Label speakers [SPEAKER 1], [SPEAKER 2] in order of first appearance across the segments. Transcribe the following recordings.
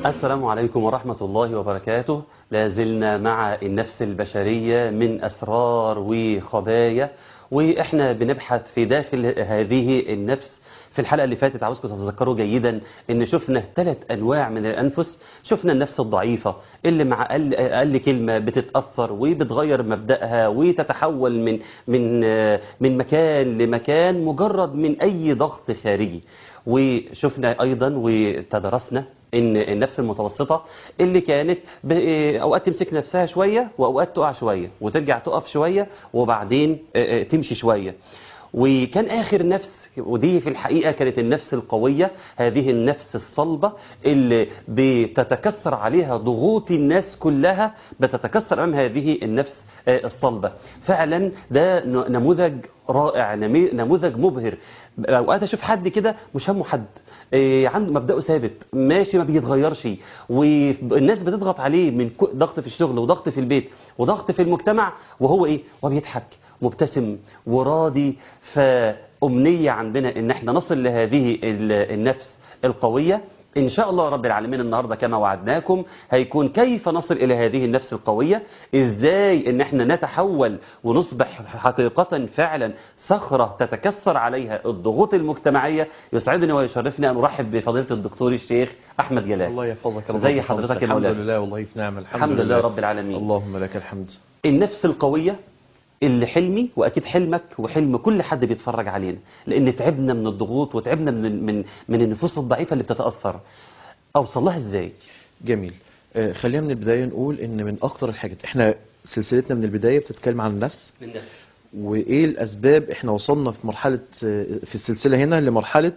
[SPEAKER 1] السلام عليكم ورحمة الله وبركاته. لا زلنا مع النفس البشرية من أسرار وخبايا، وإحنا بنبحث في داخل هذه النفس. في الحلقة اللي فاتت عاوزكم تتذكروا جيدا ان شفنا 3 أنواع من الأنفس. شفنا النفس الضعيفة اللي مع أقل كلمة بتتأثر وبتغير مبدأها وتتحول من مكان لمكان مجرد من أي ضغط خارجي. وشفنا أيضا وتدرسنا ان النفس المتوسطة اللي كانت اوقات تمسك نفسها شوية واوقات تقع شوية وترجع تقف شوية وبعدين تمشي شوية. وكان اخر نفس، ودي في الحقيقة كانت النفس القوية، هذه النفس الصلبة اللي بتتكسر عليها ضغوط الناس كلها، بتتكسر امام هذه النفس الصلبة. فعلا ده نموذج رائع، نموذج مبهر. اوقات اشوف حد كده مش همه حد، عنده مبدأه ثابت ماشي ما بيتغيرش، والناس بتضغط عليه من ضغط في الشغل وضغط في البيت وضغط في المجتمع، وهو ايه؟ وبيضحك مبتسم وراضي. فأمنية عندنا ان احنا نصل لهذه النفس القوية إن شاء الله رب العالمين. النهاردة كما وعدناكم هيكون كيف نصل إلى هذه النفس القوية، إزاي إن احنا نتحول ونصبح حقيقة فعلا صخرة تتكسر عليها الضغوط المجتمعية. يسعدني ويشرفني أن أرحب بفضيلة الدكتور الشيخ أحمد جلال.
[SPEAKER 2] الله يحفظك يا رب.
[SPEAKER 1] زي حضرتك يا مولانا؟
[SPEAKER 2] الحمد لله والله في نعمة.
[SPEAKER 1] الحمد لله رب العالمين.
[SPEAKER 2] اللهم لك الحمد.
[SPEAKER 1] النفس القوية اللي حلمي واكيد حلمك وحلم كل حد بيتفرج علينا، لان تعبنا من الضغوط وتعبنا من النفوس الضعيفه اللي بتتاثر. اوصل لها ازاي؟
[SPEAKER 2] جميل. خلينا من البدايه نقول ان من اكتر الحاجات، احنا سلسلتنا من البدايه بتتكلم عن النفس وايه الاسباب. احنا وصلنا في مرحله في السلسله هنا لمرحله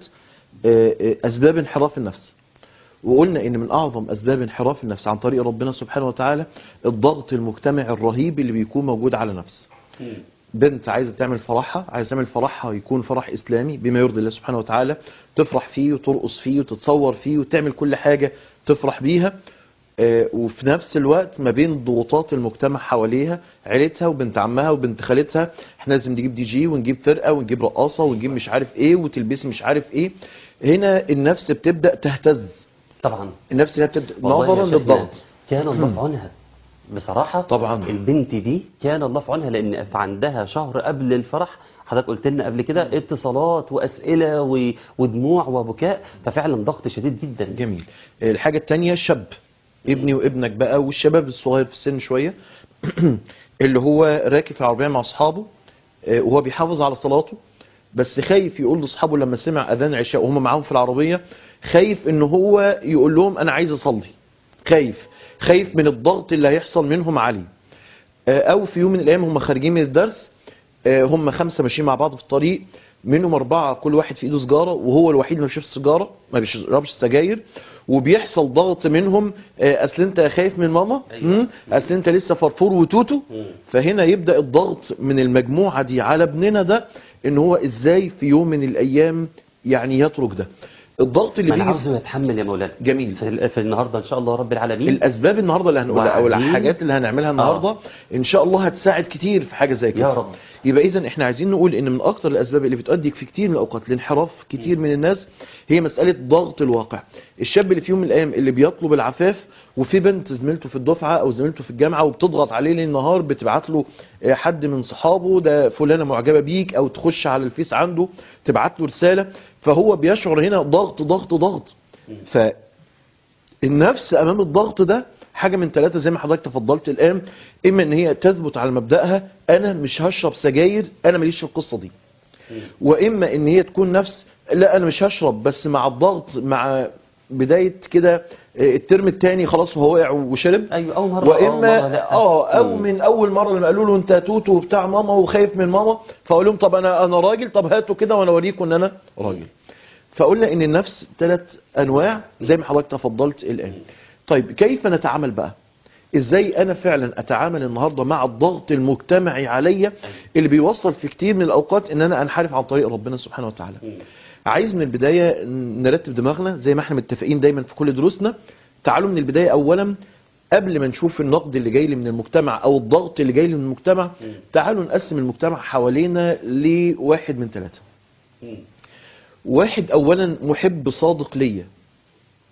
[SPEAKER 2] اسباب انحراف النفس، وقلنا ان من اعظم اسباب انحراف النفس عن طريق ربنا سبحانه وتعالى الضغط المجتمعي الرهيب اللي بيكون موجود على نفس. بنت عايزه تعمل فرحها، عايزه تعمل فرحها يكون فرح اسلامي بما يرضي الله سبحانه وتعالى، تفرح فيه وترقص فيه وتتصور فيه وتعمل كل حاجه تفرح بيها، وفي نفس الوقت ما بين ضغوطات المجتمع حواليها، عيلتها وبنت عمها وبنت خالتها، احنا لازم نجيب دي جي ونجيب فرقه ونجيب رقاصه ونجيب مش عارف ايه وتلبسي مش عارف ايه. هنا النفس بتبدا تهتز.
[SPEAKER 1] طبعا
[SPEAKER 2] النفس هنا بتبدا نظرا للضغط.
[SPEAKER 1] كان الله في عونها بصراحة.
[SPEAKER 2] طبعا
[SPEAKER 1] البنت دي كان الله في عونها، لأن عندها شهر قبل الفرح حضرتك قلت لنا قبل كده اتصالات وأسئلة ودموع وبكاء، ففعلا ضغط شديد جدا.
[SPEAKER 2] جميل. الحاجة التانية الشاب، ابني وابنك بقى والشباب الصغير في السن شوية اللي هو راكب في العربية مع أصحابه وهو بيحافظ على صلاته، بس خايف يقول لأصحابه لما سمع أذان عشاء وهم معاهم في العربية، خايف إن هو يقول لهم أنا عايز أصلي، خايف من الضغط اللي هيحصل منهم عليه. او في يوم من الايام هم خارجين من الدرس، هم 5 ماشيين مع بعض في الطريق، منهم 4 كل واحد في ايده سيجاره وهو الوحيد اللي ما بيشربش سيجاره، ما بيشربش سجاير، وبيحصل ضغط منهم. اصل انت خايف من ماما، اصل انت لسه فرفور وتوتو. فهنا يبدا الضغط من المجموعه دي على ابننا ده، ان هو ازاي في يوم من الايام يعني يترك ده. الضغط اللي
[SPEAKER 1] انا
[SPEAKER 2] بيجي
[SPEAKER 1] عاوزه يتحمل يا مولانا.
[SPEAKER 2] جميل.
[SPEAKER 1] في النهارده ان شاء الله رب العالمين
[SPEAKER 2] الاسباب النهارده اللي هنقولها او الحاجات اللي هنعملها النهارده ان شاء الله هتساعد كتير في حاجه زي كده
[SPEAKER 1] يا رب.
[SPEAKER 2] يبقى اذا احنا عايزين نقول ان من اكتر الاسباب اللي بتؤدي في كتير من الاوقات لانحراف كتير من الناس هي مساله ضغط الواقع. الشاب اللي في يوم من الايام اللي بيطلب العفاف، وفي بنت زميلته في الدفعه او زميلته في الجامعه وبتضغط عليه ليل نهار، بتبعت له حد من صحابه ده فلانه معجبه بيك، او تخش على الفيس عنده تبعت له رساله، فهو بيشعر هنا ضغط ضغط ضغط. فالنفس امام الضغط ده حاجه من 3 زي ما حضرتك تفضلت الان، اما ان هي تثبت على مبدأها انا مش هشرب سجاير، انا ماليش في القصه دي، واما ان هي تكون نفس لا انا مش هشرب، بس مع الضغط مع بدايه كده الترم الثاني خلاص هو وقع وشرب.
[SPEAKER 1] ايوه اول مره
[SPEAKER 2] واما او من اول مره لما قالوا له انت توتو بتاع ماما وخايف من ماما، فاقول لهم طب انا راجل، طب هاتوا كده وانا اوريكم ان انا راجل. فقلنا ان النفس 3 انواع زي ما حضرتك تفضلت الان. طيب كيف نتعامل بقى؟ ازاي انا فعلا اتعامل النهارده مع الضغط المجتمعي عليا اللي بيوصل في كتير من الاوقات ان انا انحرف عن طريق ربنا سبحانه وتعالى؟ عايز من البدايه نرتب دماغنا زي ما احنا متفقين دايما في كل دروسنا. تعالوا من البدايه اولا قبل ما نشوف النقد اللي جاي لي من المجتمع او الضغط اللي جاي لي من المجتمع، تعالوا نقسم المجتمع حوالينا لواحد من 3. واحد اولا محب صادق ليا،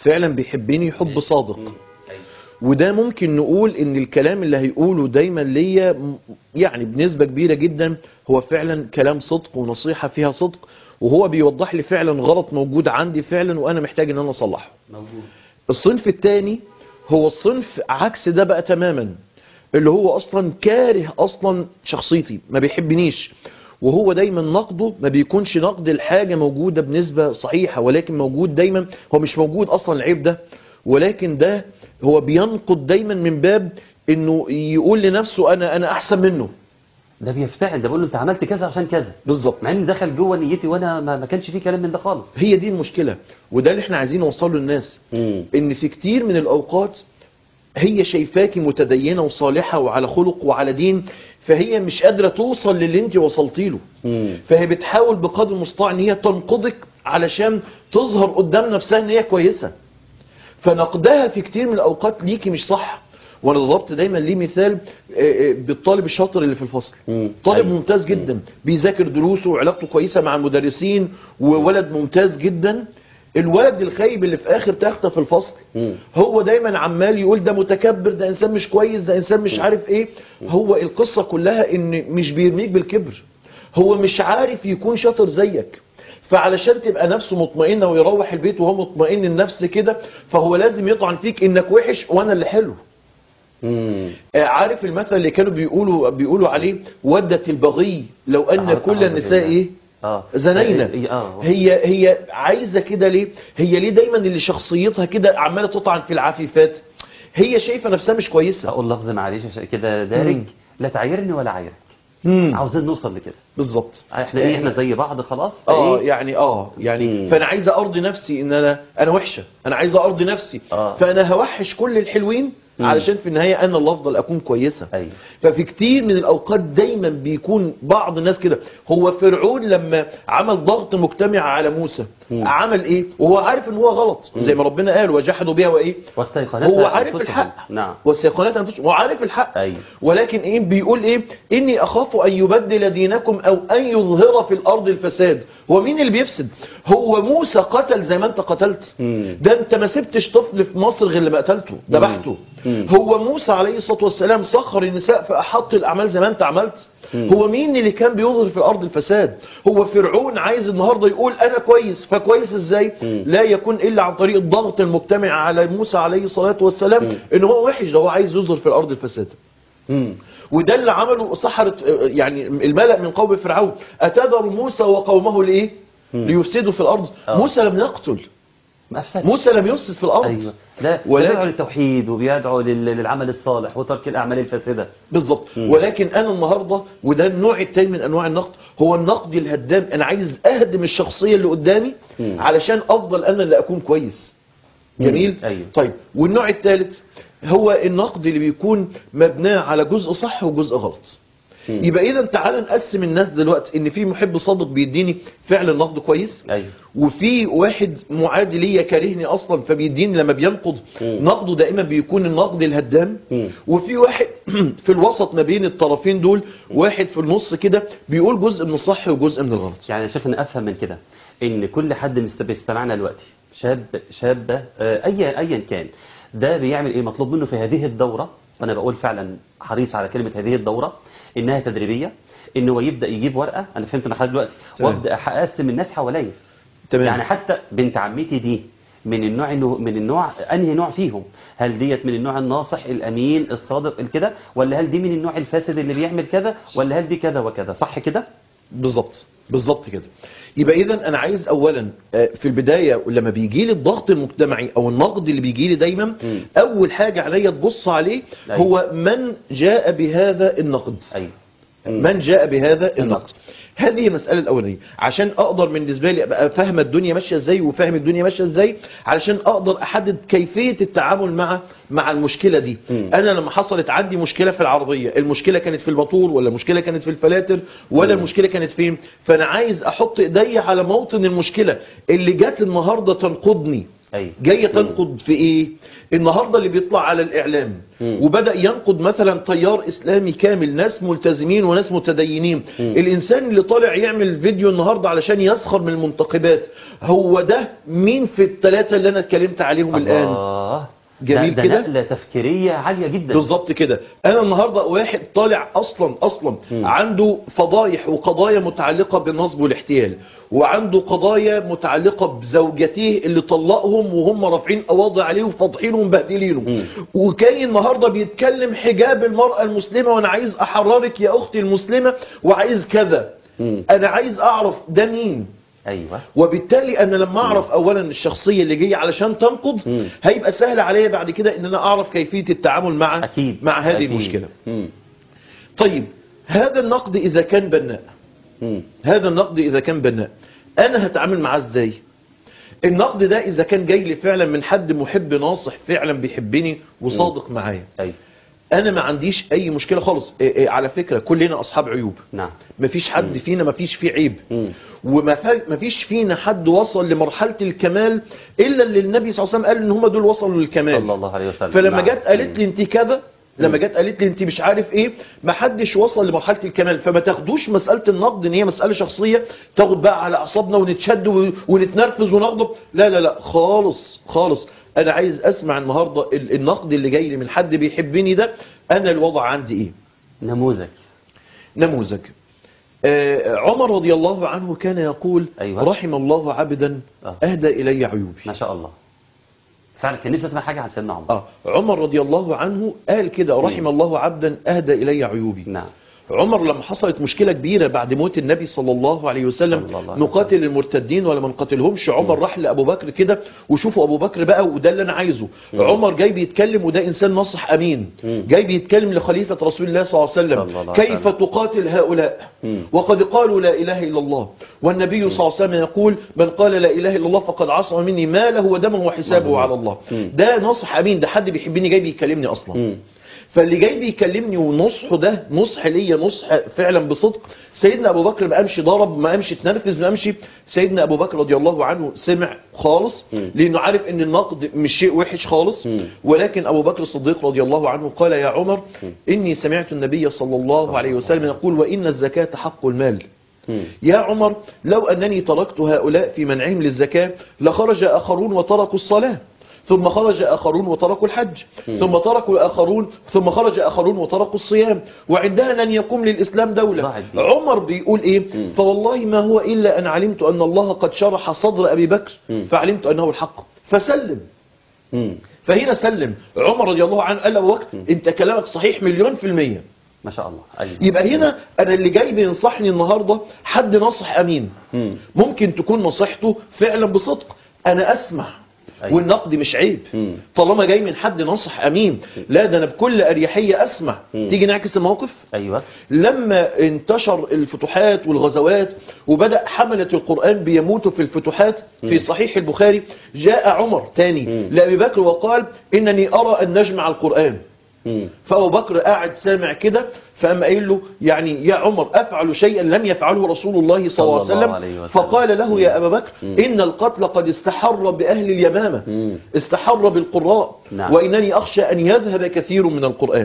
[SPEAKER 2] فعلا بيحبني حب صادق.
[SPEAKER 1] أيوة.
[SPEAKER 2] وده ممكن نقول ان الكلام اللي هيقوله دايما ليا يعني بنسبة كبيرة جدا هو فعلا كلام صدق ونصيحة فيها صدق، وهو بيوضح لي فعلا غلط موجود عندي فعلا وانا محتاج ان انا اصلحه.
[SPEAKER 1] موجود.
[SPEAKER 2] الصنف الثاني هو الصنف عكس ده بقى تماما، اللي هو اصلا كاره اصلا شخصيتي، ما بيحبنيش، وهو دايما نقده ما بيكونش نقد الحاجة موجودة بنسبة صحيحة، ولكن موجود دايما، هو مش موجود اصلا العيب ده، ولكن ده هو بينقد دايما من باب انه يقول لنفسه انا احسن منه.
[SPEAKER 1] ده بيفتعل، ده بقول له انت عملت كذا عشان كذا،
[SPEAKER 2] بالظبط،
[SPEAKER 1] مع ان دخل جوه نيتي وانا ما كانش فيه كلام من ده خالص.
[SPEAKER 2] هي دي المشكلة، وده اللي احنا عايزين نوصله للناس. ان في كتير من الاوقات هي شايفاكي متدينة وصالحة وعلى خلق وعلى دين، فهي مش قادرة توصل للي انت وصلتي له، فهي بتحاول بقدر المستطاع ان هي تنقضك علشان تظهر قدام نفسها ان هي كويسة، فنقدها في كتير من الاوقات ليكي مش صح. وانا ضربت دايما ليه مثال بالطالب الشاطر اللي في الفصل، طالب ممتاز جدا بيذاكر دروسه وعلاقته كويسة مع المدرسين وولد ممتاز جدا. الولد الخايب اللي في اخر تخته في الفصل هو دايما عمال يقول ده متكبر، ده انسان مش كويس، ده انسان مش عارف ايه. هو القصة كلها ان مش بيرميك بالكبر، هو مش عارف يكون شاطر زيك، فعلشان تبقى نفسه مطمئنة ويروح البيت وهو مطمئن النفس كده، فهو لازم يطعن فيك انك وحش وانا اللي حلو. عارف المثل اللي كانوا بيقولوا عليه ودت البغي لو ان كل النساء ايه زنينة. هي عايزة كده ليه؟ هي ليه دايما اللي شخصيتها كده عمالة تطعن في العفيفات؟ هي شايفة نفسها مش كويسة.
[SPEAKER 1] اقول لفظ معلش كده دارج، لا تعايرني ولا عايرك. عاوزين نوصل لكده
[SPEAKER 2] بالظبط.
[SPEAKER 1] احنا زي بعض خلاص.
[SPEAKER 2] يعني فانا عايز ارضي نفسي ان انا وحشة، انا عايز ارضي نفسي، فانا هوحش كل الحلوين علشان في النهاية انا اللي افضل اكون كويسة. ففي كتير من الاوقات دايما بيكون بعض الناس كده. هو فرعون لما عمل ضغط مجتمع على موسى عمل ايه وهو عارف ان هو غلط؟ زي ما ربنا قال وجحدوا بها وايه، هو عارف الحق.
[SPEAKER 1] نعم.
[SPEAKER 2] واستيقنت انفسهم، هو عارف الحق. ولكن ايه بيقول ايه؟ اني اخاف ان يبدل دينكم او ان يظهر في الارض الفساد. هو مين اللي بيفسد؟ هو موسى قتل زي ما انت قتلت، ده انت ما سبتش طفل في مصر غير لما قتلته ذبحته. هو موسى عليه الصلاة والسلام سخر النساء فأحط الأعمال زي ما أنت عملت. هو مين اللي كان بيظهر في الأرض الفساد؟ هو فرعون عايز النهاردة يقول أنا كويس، فكويس إزاي؟ لا يكون إلا عن طريق الضغط المجتمع على موسى عليه الصلاة والسلام إن هو وحش، ده هو عايز يظهر في الأرض الفساد. وده اللي عمله سحرة يعني الملأ من قوم فرعون، أتذر موسى وقومه لإيه؟ ليفسدوا في الأرض. موسى لم يقتل، موسى لم يفسد في الأرض.
[SPEAKER 1] لا بيدعو للتوحيد وبيدعو للعمل الصالح وترك الأعمال الفاسدة.
[SPEAKER 2] بالظبط. ولكن أنا النهاردة، وده النوع التاني من أنواع النقد، هو النقد الهدام. أنا عايز أهدم الشخصية اللي قدامي علشان أفضل أنا اللي أكون كويس. جميل. طيب، والنوع الثالث هو النقد اللي بيكون مبناه على جزء صح وجزء غلط. يبقى اذا تعالى نقسم الناس دلوقتي ان في محب صادق بيديني فعلا نقد كويس، وفي واحد معادي ليا كارهني اصلا فبيديني لما بينقد نقده دائما بيكون النقد الهدام، وفي واحد في الوسط ما بين الطرفين دول، واحد في النص كده بيقول جزء من الصح وجزء من الغلط.
[SPEAKER 1] يعني شايف ان افهم من كده ان كل حد بيستمعنا دلوقتي، شابة ايا كان، ده بيعمل ايه؟ مطلوب منه في هذه الدورة، وانا بقول فعلا حريص على كلمة هذه الدورة انها تدريبية، ان هو يبدأ يجيب ورقة، انا فهمت لحد دلوقتي، وابدأ اقسم الناس حواليا. يعني حتى بنت عمتي دي من النوع انهي نوع فيهم؟ هل ديت من النوع الناصح الامين الصادق الكده، ولا هل دي من النوع الفاسد اللي بيعمل كذا، ولا هل دي كذا وكذا؟ صح كده؟
[SPEAKER 2] بالظبط كده. يبقى اذا انا عايز اولا في البدايه لما بيجي لي الضغط المجتمعي او النقد اللي بيجي لي دايما، اول حاجه عليا تبص عليه هو من جاء بهذا النقد. من جاء بهذا النقد. هذه المسألة الأولانية عشان أقدر بالنسبة لي أبقى فاهم الدنيا ماشية إزاي وفاهم الدنيا ماشية إزاي، علشان أقدر أحدد كيفية التعامل مع المشكلة دي. أنا لما حصلت عندي مشكلة في العربية، المشكلة كانت في الموتور ولا المشكلة كانت في الفلاتر ولا المشكلة كانت فين؟ فأنا عايز أحط إيدي على موطن المشكلة اللي جات النهاردة تنقضني
[SPEAKER 1] أيوة.
[SPEAKER 2] جاية تنقد في ايه؟ النهاردة اللي بيطلع على الاعلام وبدأ ينقد مثلا تيار اسلامي كامل، ناس ملتزمين وناس متدينين. الانسان اللي طالع يعمل فيديو النهاردة علشان يسخر من المنتخبات، هو ده مين في الثلاثة اللي انا اتكلمت عليهم الان؟
[SPEAKER 1] الله.
[SPEAKER 2] جميل
[SPEAKER 1] ده
[SPEAKER 2] كده.
[SPEAKER 1] نقلة تفكيرية عالية جدا.
[SPEAKER 2] بالظبط كده. انا النهارده واحد طالع اصلا عنده فضايح وقضايا متعلقه بالنصب والاحتيال، وعنده قضايا متعلقه بزوجته اللي طلقهم وهم رافعين قواضي عليه وفاضحينه ومبهدلينه، وكان النهارده بيتكلم حجاب المراه المسلمه، وانا عايز احررك يا اختي المسلمه وعايز كذا. انا عايز اعرف ده مين.
[SPEAKER 1] أيوة.
[SPEAKER 2] وبالتالي انا لما اعرف اولا الشخصيه اللي جايه علشان تنقض، هيبقى سهل عليا بعد كده ان انا اعرف كيفيه التعامل مع
[SPEAKER 1] أكيد.
[SPEAKER 2] مع هذه
[SPEAKER 1] أكيد.
[SPEAKER 2] المشكله. طيب هذا النقد اذا كان بناء، هذا النقد اذا كان بناء انا هتعامل معاه ازاي؟ النقد ده اذا كان جاي لي فعلا من حد محب ناصح فعلا بيحبني وصادق معايا،
[SPEAKER 1] أيوة.
[SPEAKER 2] انا ما عنديش اي مشكله خالص. على فكره كلنا اصحاب عيوب.
[SPEAKER 1] نعم.
[SPEAKER 2] مفيش حد فينا مفيش فيه عيب. ومفيش فينا حد وصل لمرحله الكمال الا اللي النبي صلى الله عليه وسلم قال ان هم دول وصلوا للكمال.
[SPEAKER 1] صلى الله عليه وسلم.
[SPEAKER 2] فلما
[SPEAKER 1] نعم.
[SPEAKER 2] جت قالت لي انت كذا، لما جت قالت لي انت مش عارف ايه، ما حدش وصل لمرحله الكمال. فما تاخدوش مساله النقد ان هي مساله شخصيه تاخد بقى على اعصابنا ونتشد ونتنرفز ونغضب. لا لا لا خالص خالص. انا عايز اسمع النهارده النقد اللي جاي لي من حد بيحبني ده، انا الوضع عندي ايه؟ نموذج. عمر رضي الله عنه كان يقول
[SPEAKER 1] أيوة.
[SPEAKER 2] رحم الله عبدا اهدى الي عيوبي.
[SPEAKER 1] ما شاء الله. فعلا كان نفسي اسمع حاجة عن سيدنا عمر.
[SPEAKER 2] عمر رضي الله عنه قال كده رحم الله عبدا اهدى الي عيوبي.
[SPEAKER 1] نعم.
[SPEAKER 2] عمر لما حصلت مشكلة كبيرة بعد موت النبي صلى الله عليه وسلم، نقاتل المرتدين ولا ما نقاتلهمش، عمر راح لأبو بكر كده، وشوفوا أبو بكر بقى وده اللي أنا عايزه. عمر جاي بيتكلم وده إنسان ناصح أمين، جاي بيتكلم لخليفة رسول الله صلى الله عليه وسلم كيف تقاتل هؤلاء وقد قالوا لا إله إلا الله، والنبي صلى الله عليه وسلم يقول من قال لا إله إلا الله فقد عصم مني ماله ودمه وحسابه على الله. ده ناصح أمين، ده حد بيحبني جاي بيكلمني أصلا. فاللي جاي بيكلمني ونصحه ده نصح ليا، نصح فعلا بصدق. سيدنا ابو بكر ما قامش ضرب، ما قامش اتنرفز، ما قامش. سيدنا ابو بكر رضي الله عنه سمع خالص، لانه عارف ان النقد مش شيء وحش خالص. ولكن ابو بكر الصديق رضي الله عنه قال يا عمر اني سمعت النبي صلى الله عليه وسلم يقول وان الزكاة حق المال. يا عمر لو انني تركت هؤلاء في منعهم للزكاة لخرج اخرون وتركوا الصلاة، ثم خرج آخرون وتركوا الحج، ثم خرج آخرون وتركوا الصيام، وعندها لن يقوم للإسلام دولة. عمر بيقول إيه؟ فوالله ما هو إلا أن علمت أن الله قد شرح صدر أبي بكر فعلمت أنه الحق فسلم. فهنا سلم عمر رضي الله عنه. قال أبو بكر أنت كلامك صحيح 100%.
[SPEAKER 1] ما شاء الله. أيوة.
[SPEAKER 2] يبقى هنا أنا اللي جاي بينصحني النهاردة حد نصح أمين، ممكن تكون نصيحته فعلا بصدق، أنا أسمع. أيوة. والنقد مش عيب طالما جاي من حد نصح امين. لا ده انا بكل اريحيه اسمع. تيجي نعكس الموقف.
[SPEAKER 1] ايوه.
[SPEAKER 2] لما انتشر الفتوحات والغزوات وبدا حمله القران بيموتوا في الفتوحات، في صحيح البخاري جاء عمر تاني لابي بكر وقال انني ارى ان نجمع القران. فابو بكر قاعد سامع كده، فقام قايل له يعني يا عمر افعل شيئا لم يفعله رسول الله صلى الله عليه وسلم. فقال له يا ابا بكر ان القتل قد استحر باهل اليمامه، استحر بالقراء. نعم. وانني اخشى ان يذهب كثير من القران.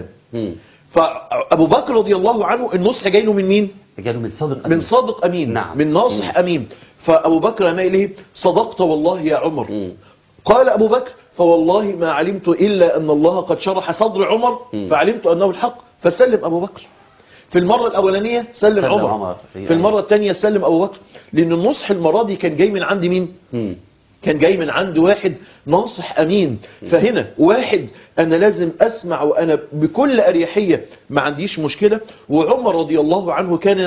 [SPEAKER 2] فابو بكر رضي الله عنه النصح جاي له من مين؟
[SPEAKER 1] جاي له من صادق امين.
[SPEAKER 2] من صادق امين. نعم. من ناصح امين. فابو بكر قام قايل ايه؟ صدقت والله يا عمر. قال أبو بكر فوالله ما علمت إلا أن الله قد شرح صدر عمر فعلمت أنه الحق فسلم أبو بكر. في المرة الأولانية سلم عمر. في المرة الثانية سلم أبو بكر، لأن النصح المرة دي كان جاي من عند مين؟ كان جاي من عند واحد ناصح أمين. فهنا واحد أنا لازم أسمع وأنا بكل أريحية ما عنديش مشكلة. وعمر رضي الله عنه كان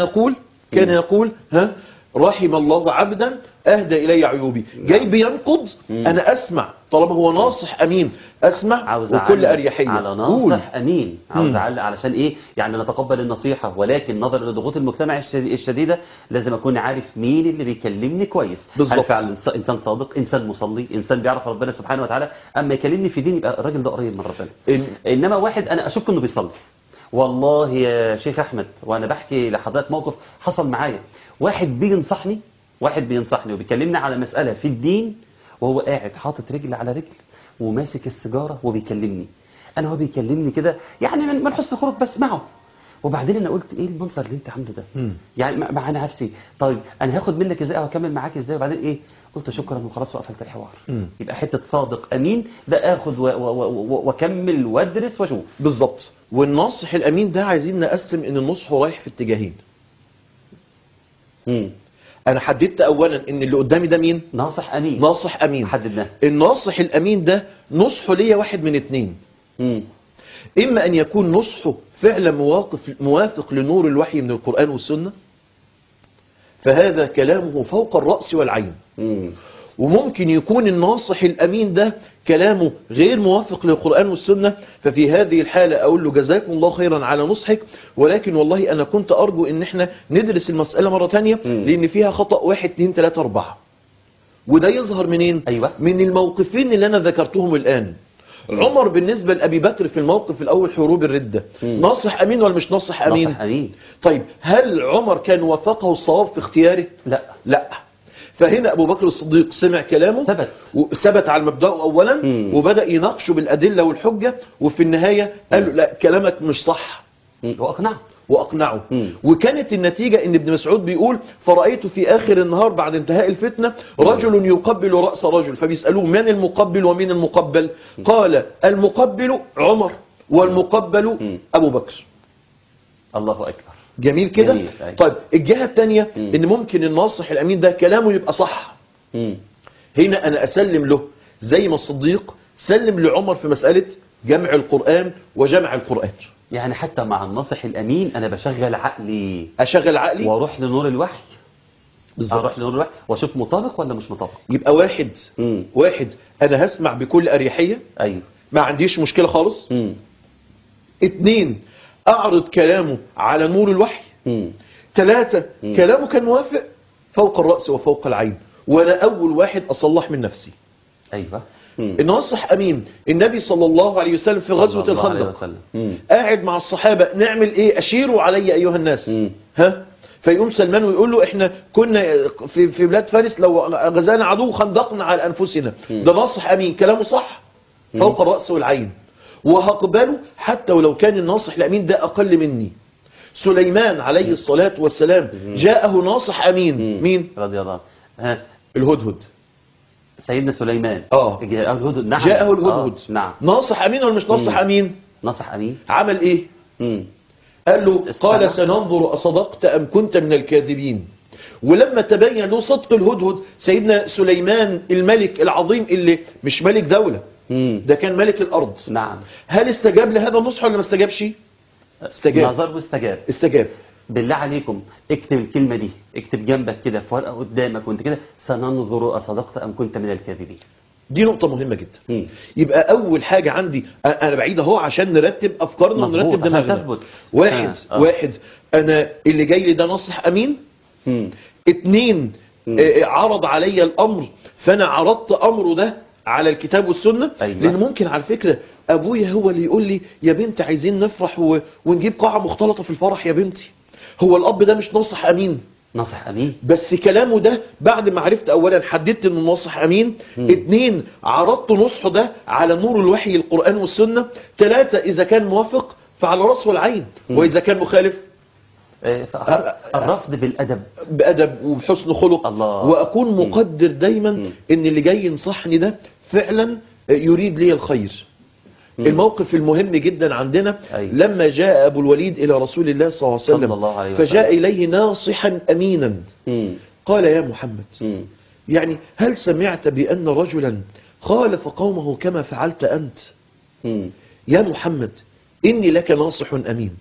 [SPEAKER 2] يقول ها رحم الله عبدا اهدى الي عيوبي. جاي بينقض انا اسمع طالما هو ناصح امين، اسمع وكل اريحيه.
[SPEAKER 1] على ناصح امين عاوز اعلق علشان ايه؟ يعني نتقبل النصيحه، ولكن نظرا لضغوط المجتمع الشديده لازم اكون عارف مين اللي بيكلمني كويس. بالظبط. هل فعلا انسان صادق، انسان مصلي، انسان بيعرف ربنا سبحانه وتعالى، اما يكلمني في دين يبقى الراجل ده قريب من ربنا. انما واحد انا اشك انه بيصلي. والله يا شيخ احمد وانا بحكي لحضرتك موقف حصل معايا، واحد بينصحني وبيكلمني على مسألة في الدين، وهو قاعد حاطط رجل على رجل وماسك السيجاره وبيكلمني. انا هو بيكلمني كده يعني من حسن خلق بسمعه. وبعدين انا قلت ايه المنظر اللي انت عامله ده؟ يعني مع نفسي طيب انا هاخد منك ازاي وهكمل معاك ازاي؟ وبعدين ايه قلت شكرا وخلاص وقفلت الحوار. يبقى حته صادق امين ده اخد واكمل وادرس واشوف.
[SPEAKER 2] بالظبط. والناصح الامين ده عايزين نقسم ان النصح رايح في اتجاهين. انا حددت اولا ان اللي قدامي ده مين؟
[SPEAKER 1] ناصح امين.
[SPEAKER 2] ناصح امين
[SPEAKER 1] حددناه.
[SPEAKER 2] الناصح الامين ده نصحه ليا واحد من اتنين. اما ان يكون نصحه فعلا موافق لنور الوحي من القرآن والسنة، فهذا كلامه فوق الرأس والعين. وممكن يكون الناصح الامين ده كلامه غير موافق للقرآن والسنة، ففي هذه الحالة اقول له جزاكم الله خيرا على نصحك، ولكن والله انا كنت ارجو ان احنا ندرس المسألة مرة تانية لان فيها خطأ 1 2 3 4. وده يظهر منين؟
[SPEAKER 1] أيوة.
[SPEAKER 2] من الموقفين اللي انا ذكرتهم الان. عمر بالنسبة لأبي بكر في الموقف الأول حروب الردة ناصح أمين ولا مش ناصح أمين؟
[SPEAKER 1] ناصح أمين.
[SPEAKER 2] طيب هل عمر كان وافقه الصواب في اختياره؟ لا. فهنا أبو بكر الصديق سمع كلامه ثبت على مبدأه أولا وبدأ يناقشه بالأدلة والحجة، وفي النهاية قال له لا كلامك مش صح وأقنعه. وكانت النتيجة ان ابن مسعود بيقول فرأيت في آخر النهار بعد انتهاء الفتنة رجل يقبل رأس رجل، فبيسألوه من المقبل ومن المقبل؟ قال المقبل عمر والمقبل أبو بكر.
[SPEAKER 1] الله أكبر.
[SPEAKER 2] جميل كده. طيب الجهة الثانية ان ممكن الناصح الأمين ده كلامه يبقى صح. هنا أنا أسلم له زي ما الصديق سلم لعمر في مسألة جمع القرآن وجمع القرآن.
[SPEAKER 1] يعني حتى مع الناصح الأمين أنا بشغل عقلي،
[SPEAKER 2] أشغل عقلي
[SPEAKER 1] وأروح لنور الوحي.
[SPEAKER 2] بالظبط.
[SPEAKER 1] أروح لنور الوحي وأشوف مطابق ولا مش مطابق.
[SPEAKER 2] يبقى واحد أنا هسمع بكل أريحية.
[SPEAKER 1] أيوه.
[SPEAKER 2] ما عنديش مشكلة خالص. 2 أعرض كلامه على نور الوحي. 3 كلامه كان موافق فوق الرأس وفوق العين، وأنا أول واحد أصلح من نفسي.
[SPEAKER 1] أيوه.
[SPEAKER 2] الناصح أمين النبي صلى الله عليه وسلم في غزوة الخندق قاعد مع الصحابة نعمل إيه؟ أشيروا علي أيها الناس. ها؟ فيقوم سلمان ويقول له إحنا كنا في بلاد فارس لو غزانا عدو خندقنا على أنفسنا. ده ناصح أمين كلامه صح فوق الرأس والعين، وهقبله حتى ولو كان الناصح الأمين ده أقل مني. سليمان عليه الصلاة والسلام جاءه ناصح أمين. مين؟
[SPEAKER 1] رضي الله عنه.
[SPEAKER 2] الهدهد.
[SPEAKER 1] سيدنا سليمان. الهدهد. نعم.
[SPEAKER 2] جاءه الهدهد.
[SPEAKER 1] نعم.
[SPEAKER 2] ناصح أمين ولا مش ناصح أمين؟
[SPEAKER 1] ناصح أمين.
[SPEAKER 2] عمل إيه؟ قال له قال سننظر أصدقت أم كنت من الكاذبين. ولما تبين له صدق الهدهد سيدنا سليمان الملك العظيم اللي مش ملك دولة ده كان ملك الأرض.
[SPEAKER 1] نعم.
[SPEAKER 2] هل استجاب لهذا النصح ولا ما استجابش؟ استجاب.
[SPEAKER 1] نظر واستجاب.
[SPEAKER 2] استجاب.
[SPEAKER 1] بالله عليكم اكتب الكلمة دي، اكتب جنبك كده في ورقة قدامك وانت كده سننظر أصدقت أم كنت من الكاذبين.
[SPEAKER 2] دي نقطة مهمة جدا. يبقى أول حاجة عندي أنا بعيد أهو عشان نرتب أفكارنا ونرتب دماغنا. واحد أنا اللي جاي لي ده ناصح أمين. 2 عرض علي الأمر فأنا عرضت أمره ده على الكتاب والسنة.
[SPEAKER 1] أيوة.
[SPEAKER 2] لأن ممكن على فكرة أبويا هو اللي يقول لي يا بنت عايزين نفرح ونجيب قاعة مختلطة في الفرح يا بنتي. هو الأب ده مش ناصح أمين.
[SPEAKER 1] ناصح أمين
[SPEAKER 2] بس كلامه ده بعد ما عرفت أولا حددت إنه ناصح أمين. 2 عرضت نصحه ده على نور الوحي القرآن والسنة. 3 إذا كان موافق فعلى رأس والعين، وإذا كان مخالف
[SPEAKER 1] الرفض بالأدب،
[SPEAKER 2] بأدب وبحسن خلق.
[SPEAKER 1] الله.
[SPEAKER 2] وأكون مقدر دايما إن اللي جاي ينصحني ده فعلا يريد لي الخير. الموقف المهم جدا عندنا لما جاء أبو الوليد إلى رسول الله صلى الله عليه وسلم فجاء إليه ناصحا أمينا. قال يا محمد يعني هل سمعت بأن رجلا خالف قومه كما فعلت أنت؟ يا محمد إني لك ناصح أمين.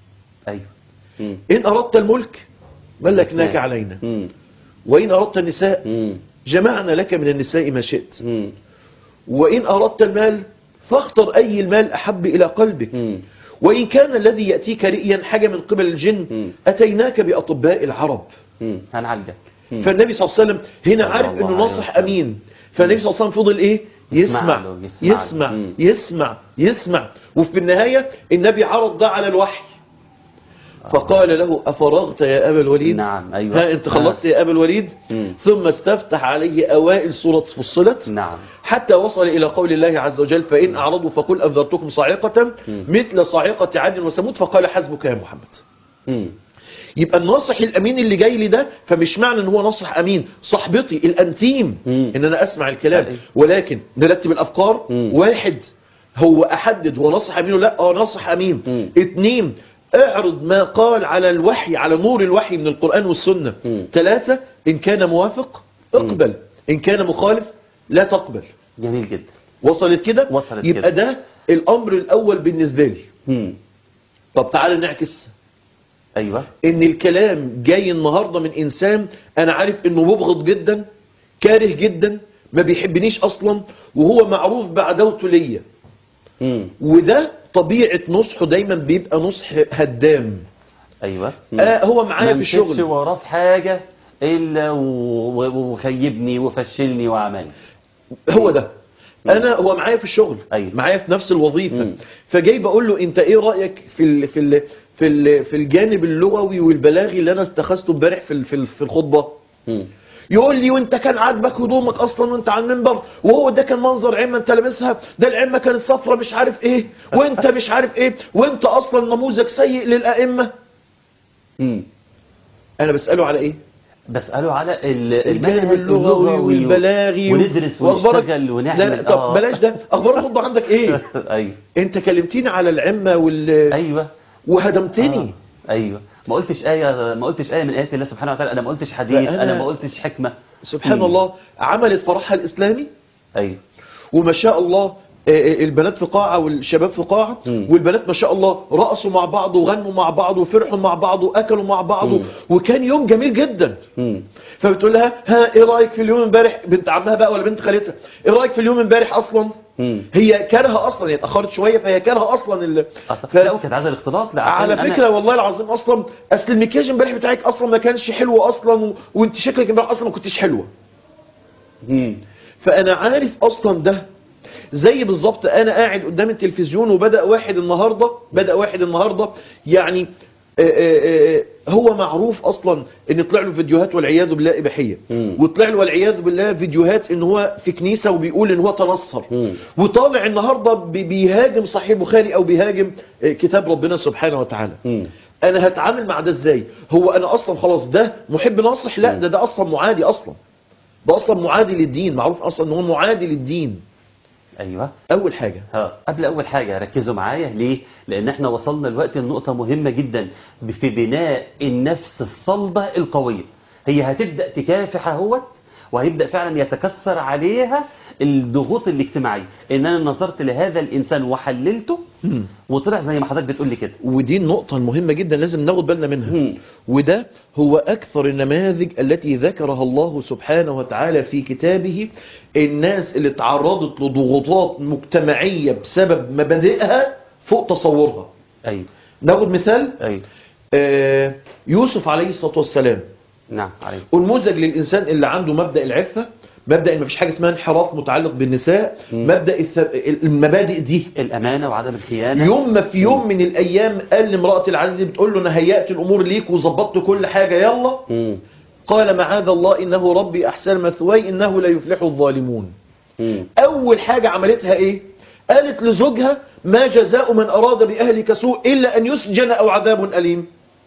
[SPEAKER 2] إن أردت الملك ملكناك علينا، وإن أردت النساء جمعنا لك من النساء ما شئت، وإن أردت المال فاختر أي المال أحب إلى قلبك، وإن كان الذي يأتيك رئيا حاجة من قبل الجن أتيناك بأطباء العرب
[SPEAKER 1] هنعالجك.
[SPEAKER 2] فالنبي صلى الله عليه وسلم هنا عارف أنه ناصح أمين. فالنبي صلى الله عليه وسلم فضل إيه؟ يسمع يسمع يسمع يسمع. وفي النهاية النبي عرض ده على الوحي. فقال له أفرغت يا أبا الوليد؟
[SPEAKER 1] نعم أيوة.
[SPEAKER 2] ها أنت خلصت يا أبا الوليد؟ ثم استفتح عليه أوائل سورة فصلت،
[SPEAKER 1] نعم.
[SPEAKER 2] حتى وصل إلى قول الله عز وجل فإن أعرضوا فقل أنذرتكم صاعقة مثل صاعقة عاد وثمود فقال حسبك يا محمد. يبقى الناصح الأمين اللي جاي لي ده، فمش معنى ان هو ناصح أمين صاحبتي الأنتيم ان انا اسمع الكلام، ولكن نرتب الأفكار. واحد، هو أحدد هو ناصح أمين ولا لا، ناصح أمين. اتنين، اعرض ما قال على الوحي، على نور الوحي من القرآن والسنة. ثلاثة، إن كان موافق اقبل، إن كان مخالف لا تقبل.
[SPEAKER 1] جميل جدا.
[SPEAKER 2] وصلت كده؟
[SPEAKER 1] وصلت
[SPEAKER 2] يبقى
[SPEAKER 1] كده.
[SPEAKER 2] ده الأمر الأول بالنسبة لي. طب تعالى نعكس.
[SPEAKER 1] أيوة.
[SPEAKER 2] إن الكلام جاي النهاردة من إنسان أنا عارف إنه مبغض جدا، كاره جدا، ما بيحبنيش أصلا، وهو معروف بعدوته ليا. وده طبيعة نصحه دايما بيبقى نصح هدام.
[SPEAKER 1] أيوة.
[SPEAKER 2] هو معايا في الشغل،
[SPEAKER 1] ما وراه في حاجة إلا وخيبني وفشلني وعمل.
[SPEAKER 2] هو ده. هو معايا في الشغل.
[SPEAKER 1] أيوة.
[SPEAKER 2] معايا في نفس الوظيفة. فجاي بقول له انت ايه رأيك في الجانب اللغوي والبلاغي اللي انا استخذته امبارح في الخطبة؟ يقول لي وانت كان عاجبك هدومك اصلا وانت على المنبر، وهو ده كان منظر عمه انت لابسها، ده العمه كانت صفرة مش عارف ايه، وانت مش عارف ايه، وانت اصلا نموذج سيء للائمه. انا بساله على ايه؟
[SPEAKER 1] بساله على
[SPEAKER 2] الجانب اللغوي والبلاغي،
[SPEAKER 1] وندرس ونشتغل ونعمل.
[SPEAKER 2] لا طب بلاش ده، اخبار الخطبه عندك ايه؟
[SPEAKER 1] ايوه.
[SPEAKER 2] انت كلمتني على العمه
[SPEAKER 1] ايوه
[SPEAKER 2] وهدمتني.
[SPEAKER 1] ايوه. ما قلتش آية من آيات الله سبحانه وتعالى، انا ما قلتش حديث، انا ما قلتش حكمة.
[SPEAKER 2] سبحان الله. عملت فرحها الاسلامي.
[SPEAKER 1] ايوه.
[SPEAKER 2] وما شاء الله البنات في قاعة والشباب في قاعة، والبنات ما شاء الله رقصوا مع بعض وغنوا مع بعض وفرحوا مع بعض وأكلوا مع بعض، وكان يوم جميل جدا. فبتقول لها ها ايه رأيك في اليوم امبارح؟ بنت عمها بقى ولا بنت خالتها، ايه رأيك في اليوم امبارح اصلا؟ هي كارهه اصلا، هي اتاخرت شويه فهي كارهه اصلا
[SPEAKER 1] لا كانت عايزه الاختلاط. لا
[SPEAKER 2] على فكره والله العظيم اصلا اصل المكياج امبارح بتاعك اصلا ما كانش حلو اصلا، وانت شكلك امبارح اصلا ما كنتش حلوه. فانا عارف اصلا ده. زي بالظبط انا قاعد قدام التلفزيون وبدأ واحد النهارده يعني هو معروف اصلا ان طلع له فيديوهات والعياذ بالله اباحيه، وطلع له والعياذ بالله فيديوهات ان هو في كنيسه وبيقول ان هو تنصر، وطالع النهارده بيهاجم صحيح البخاري او بيهاجم كتاب ربنا سبحانه وتعالى. انا هتعامل مع ده ازاي؟ هو انا اصلا خلاص ده محب ناصح؟ لا، ده اصلا معادي، اصلا ده اصلا معادي للدين، معروف اصلا ان هو معادي للدين.
[SPEAKER 1] ايوه.
[SPEAKER 2] اول حاجه
[SPEAKER 1] قبل اول حاجه ركزوا معايا ليه؟ لان احنا وصلنا دلوقتي لنقطه مهمه جدا في بناء النفس الصلبه القويه. هي هتبدا تكافح اهوت، وهيبدا فعلا يتكسر عليها الضغوط الاجتماعيه، ان انا نظرت لهذا الانسان وحللته وطلع زي ما حضرتك بتقول لي كده.
[SPEAKER 2] ودي النقطه المهمه جدا لازم ناخد بالنا منها. وده هو اكثر النماذج التي ذكرها الله سبحانه وتعالى في كتابه، الناس اللي تعرضت لضغوطات مجتمعيه بسبب مبادئها فوق تصورها.
[SPEAKER 1] ايوه.
[SPEAKER 2] ناخد مثال.
[SPEAKER 1] ايوه.
[SPEAKER 2] يوسف عليه الصلاه والسلام.
[SPEAKER 1] نعم عليه.
[SPEAKER 2] والنموذج للانسان اللي عنده مبدا العفه، مبدأ ان مفيش حاجة اسمها انحراف متعلق بالنساء، مبدأ المبادئ دي،
[SPEAKER 1] الأمانة وعدم الخيانة.
[SPEAKER 2] يوم ما في يوم من الأيام قال لامرأة العزيز بتقول له أنا هيأت الأمور ليك وظبطت كل حاجة يلا، قال معاذ الله إنه ربي أحسن مثواي إنه لا يفلح الظالمون. أول حاجة عملتها إيه؟ قالت لزوجها ما جزاء من أراد بأهلك سوء إلا أن يسجن أو عذاب أليم.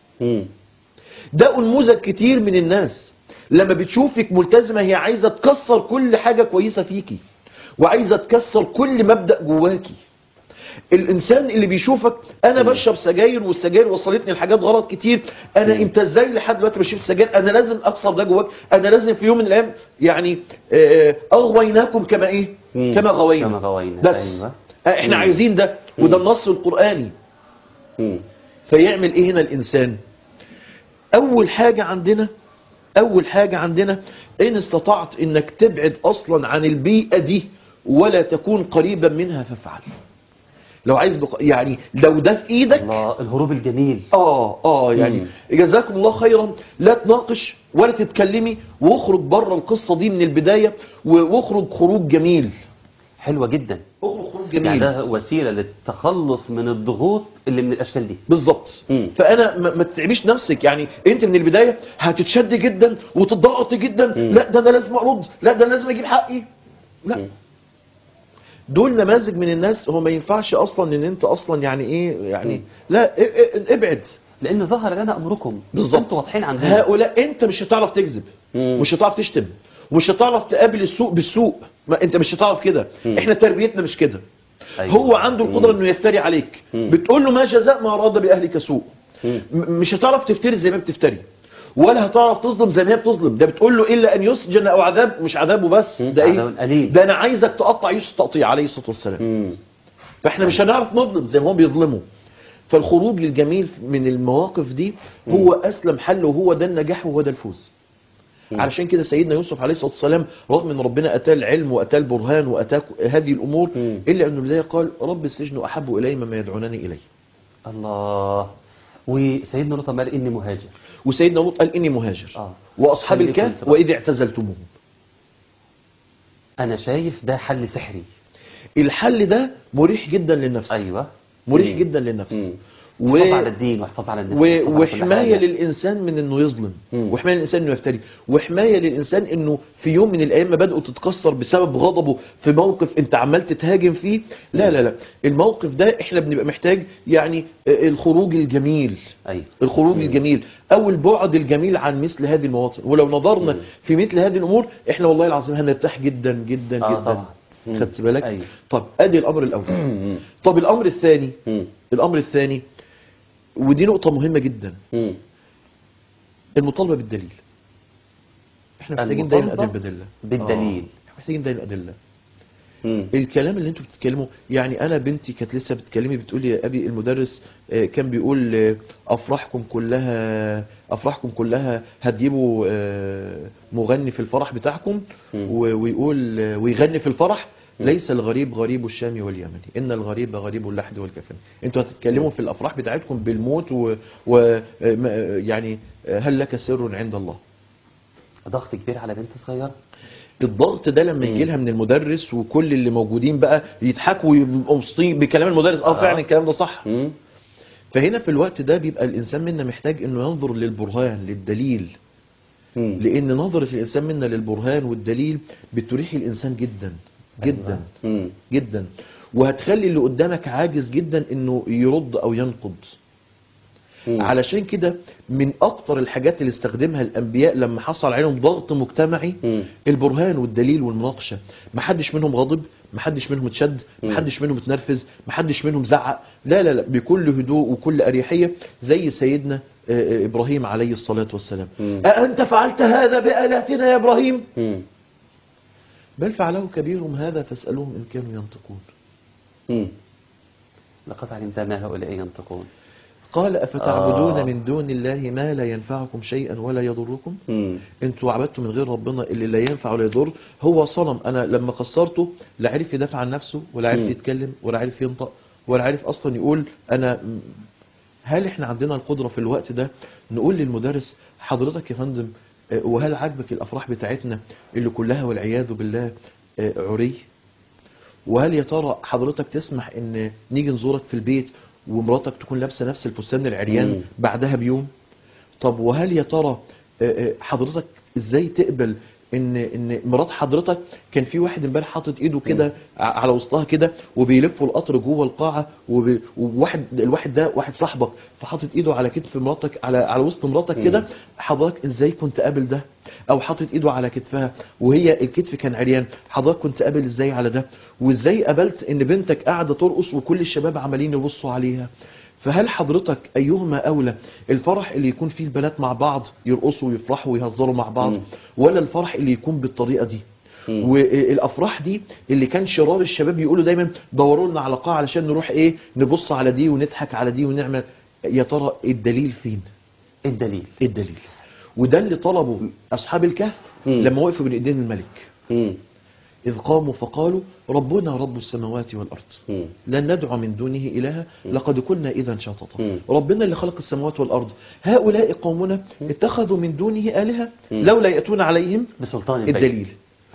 [SPEAKER 2] ده نموذج كتير من الناس لما بتشوفك ملتزمة هي عايزة تكسر كل حاجة كويسة فيكي، وعايزة تكسر كل مبدأ جواكي. الإنسان اللي بيشوفك أنا بشرب سجاير والسجاير وصلتني لحاجات غلط كتير، أنا أنت إزاي لحد دلوقتي بشرب سجاير؟ أنا لازم أكسر ده جواك، أنا لازم في يوم من الأيام يعني أغويناكم كما إيه؟ كما غوينا. بس
[SPEAKER 1] أيوة.
[SPEAKER 2] إحنا عايزين ده، وده النص القرآني. فيعمل إيه هنا الإنسان؟ أول حاجة عندنا إن استطعت إنك تبعد أصلا عن البيئة دي ولا تكون قريبا منها فافعل. لو عايز يعني لو ده في إيدك
[SPEAKER 1] الله الهروب الجميل.
[SPEAKER 2] يعني جزاكم الله خيرا، لا تناقش ولا تتكلمي، واخرج بره القصة دي من البداية، واخرج خروج جميل.
[SPEAKER 1] حلوة جدا.
[SPEAKER 2] اخرج خروج جميل.
[SPEAKER 1] يعني ده وسيلة للتخلص من الضغوط اللي من الأشكال دي.
[SPEAKER 2] بالظبط. فانا ما تتعبيش نفسك، يعني انت من البدايه هتتشد جدا وتضغط جدا، لا ده انا لازم ارد، لا ده انا لازم اجيب حقي، لا. دول نماذج من الناس هو ما ينفعش اصلا ان انت اصلا يعني ايه يعني لا ابعد.
[SPEAKER 1] لأن ظهر لنا أمركم.
[SPEAKER 2] بالظبط.
[SPEAKER 1] أنتوا واضحين عندنا.
[SPEAKER 2] هؤلاء انت مش هتعرف تكذب، مش هتعرف تشتم، ومش هتعرف تقابل السوء بالسوء، ما انت مش هتعرف كده. احنا تربيتنا مش كده.
[SPEAKER 1] أيوة.
[SPEAKER 2] هو عنده القدرة انه يفتري عليك، بتقول له ما جزاء ما اراد باهلك سوء. مش هتعرف تفتري زي ما بتفتري، ولا هتعرف تظلم زي ما هي بتظلم. ده بتقول له الا ان يسجن او عذاب، مش عذابه بس، ده ايه؟ ده انا عايزك تقطع يوسف تقطيع عليه الصلاه والسلام. فاحنا مش هنعرف نظلم زي ما هو بيظلمه. فالخروج الجميل من المواقف دي هو اسلم حل، وهو ده النجاح وهو ده الفوز. علشان كده سيدنا يوسف عليه الصلاه والسلام رغم ان ربنا اتاه العلم واتاه البرهان واتاه هذه الامور، الا انه البدايه قال رب السجن احب الي مما يدعونني اليه.
[SPEAKER 1] الله. وسيدنا لوط قال اني مهاجر.
[SPEAKER 2] وسيدنا لوط قال اني مهاجر. واصحاب الكهف واذ اعتزلتموهم.
[SPEAKER 1] انا شايف ده حل سحري.
[SPEAKER 2] الحل ده مريح جدا للنفس.
[SPEAKER 1] ايوه
[SPEAKER 2] مريح جدا للنفس.
[SPEAKER 1] حفاظ على الدين وحفاظ على النفس
[SPEAKER 2] وحماية للإنسان من إنه يظلم، وحماية للإنسان إنه يفتري، وحماية للإنسان إنه في يوم من الأيام مبادئه تتكسر بسبب غضبه في موقف أنت عمال تتهاجم فيه. لا لا لا، الموقف ده إحنا بنبقى محتاج يعني الخروج الجميل.
[SPEAKER 1] أيوة.
[SPEAKER 2] الخروج الجميل أو البعد الجميل عن مثل هذه المواطن. ولو نظرنا في مثل هذه الأمور إحنا والله العظيم هنرتاح جدا جدا جدا.
[SPEAKER 1] طبعا.
[SPEAKER 2] خدت بالك؟
[SPEAKER 1] أيوة.
[SPEAKER 2] طب أدي الأمر الأول. طب الأمر الثاني. الأمر الثاني ودي نقطة مهمة جدا. المطالبة بالدليل. احنا محتاجين دايما أدلة
[SPEAKER 1] بالدليل.
[SPEAKER 2] محتاجين دايما أدلة. الكلام اللي انتوا بتتكلموا، يعني انا بنتي كانت لسه بتكلمي بتقول لي يا ابي المدرس كان بيقول افراحكم كلها هتجيبوا مغني في الفرح بتاعكم ويقول ويغني في الفرح ليس الغريب غريب الشام واليمن، ان الغريب غريب اللحد والكفن. انتوا هتتكلموا في الافراح بتاعتكم بالموت يعني هل لك سر عند الله؟
[SPEAKER 1] ضغط كبير على بنت صغيره.
[SPEAKER 2] الضغط ده لما يجي لها من المدرس وكل اللي موجودين بقى يضحكوا ويبقوا مبسوطين بكلام المدرس، فعلا الكلام ده صح. فهنا في الوقت ده بيبقى الانسان منا محتاج انه ينظر للبرهان للدليل. لان نظرة الانسان منا للبرهان والدليل بتريح الانسان جدا جدا جدا، وهتخلي اللي قدامك عاجز جدا انه يرد او ينقض. علشان كده من اكتر الحاجات اللي استخدمها الانبياء لما حصل عليهم ضغط مجتمعي البرهان والدليل والمناقشه. محدش منهم غضب، محدش منهم اتشد، محدش منهم اتنرفز، محدش منهم زعق، لا لا لا، بكل هدوء وكل اريحيه زي سيدنا ابراهيم عليه الصلاه والسلام. أأنت فعلت هذا بآلهتنا يا ابراهيم؟ بل فعله كبيرهم هذا فاسألوهم إن كانوا ينطقون.
[SPEAKER 1] لقد علمت ما هؤلاء ينطقون.
[SPEAKER 2] قال أفتعبدون من دون الله ما لا ينفعكم شيئا ولا يضركم؟ انتوا عبدتوا من غير ربنا اللي لا ينفع ولا يضر. هو صنم أنا لما قصرته لا عرف يدافع عن نفسه ولا عرف يتكلم ولا عرف ينطق ولا عرف أصلا يقول أنا. هل احنا عندنا القدرة في الوقت ده نقول للمدرس حضرتك يا فندم وهل عجبك الأفراح بتاعتنا اللي كلها والعياذ بالله عري؟ وهل يا ترى حضرتك تسمح ان نيجي نزورك في البيت ومراتك تكون لابسة نفس الفستان العريان بعدها بيوم؟ طب وهل يا ترى حضرتك ازاي تقبل ان مرات حضرتك كان في واحد امبارح حاطط ايده كده على وسطها كده وبيلفوا القطر جوه القاعه الواحد ده واحد صاحبك فحاطط ايده على كتف مراتك على وسط مراتك كده، حضرتك ازاي كنت قابل ده؟ او حاطط ايده على كتفها وهي الكتف كان عريان، حضرتك كنت قابل ازاي على ده؟ وازاي قابلت ان بنتك قاعده ترقص وكل الشباب عمالين يبصوا عليها؟ فهل حضرتك أيهما أولى، الفرح اللي يكون فيه البنات مع بعض يرقصوا ويفرحوا ويهزروا مع بعض ولا الفرح اللي يكون بالطريقة دي؟ والأفراح دي اللي كان شرار الشباب يقولوا دايما دوروا لنا على قاعة علشان نروح نبص على دي ونضحك على دي ونعمل. يا ترى الدليل فين؟ الدليل وده اللي طلبه أصحاب الكهف لما وقفوا بين إيدين الملك. إذ قاموا فقالوا ربنا رب السماوات والأرض لن ندعو من دونه إلها لقد كنا إذا شططا. ربنا اللي خلق السماوات والأرض، هؤلاء قومنا اتخذوا من دونه آلهة لولا يأتون عليهم
[SPEAKER 1] بسلطان
[SPEAKER 2] الدليل.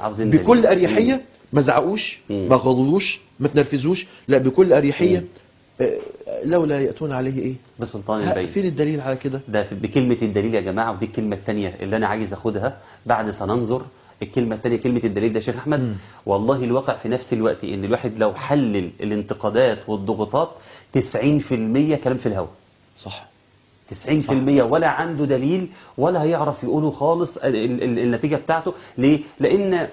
[SPEAKER 1] عاوزين
[SPEAKER 2] بكل
[SPEAKER 1] دليل.
[SPEAKER 2] اريحيه، ما زعقوش،
[SPEAKER 1] مم.
[SPEAKER 2] ما غضبوش، ما تنرفزوش، لا بكل اريحيه. لولا ياتون عليه ايه؟
[SPEAKER 1] بسلطان البين.
[SPEAKER 2] فين الدليل على كده؟
[SPEAKER 1] ده بكلمة الدليل يا جماعة. ودي الكلمة الثانية اللي أنا عايز أخدها بعد سننظر. الكلمة الثانية كلمة الدليل ده يا شيخ أحمد.
[SPEAKER 2] مم.
[SPEAKER 1] والله الواقع في نفس الوقت إن الواحد لو حلل الانتقادات والضغوطات 90% كلام في الهواء.
[SPEAKER 2] صح.
[SPEAKER 1] 90% ولا عنده دليل ولا هيعرف يقوله خالص النتيجة بتاعته. ليه؟ لأن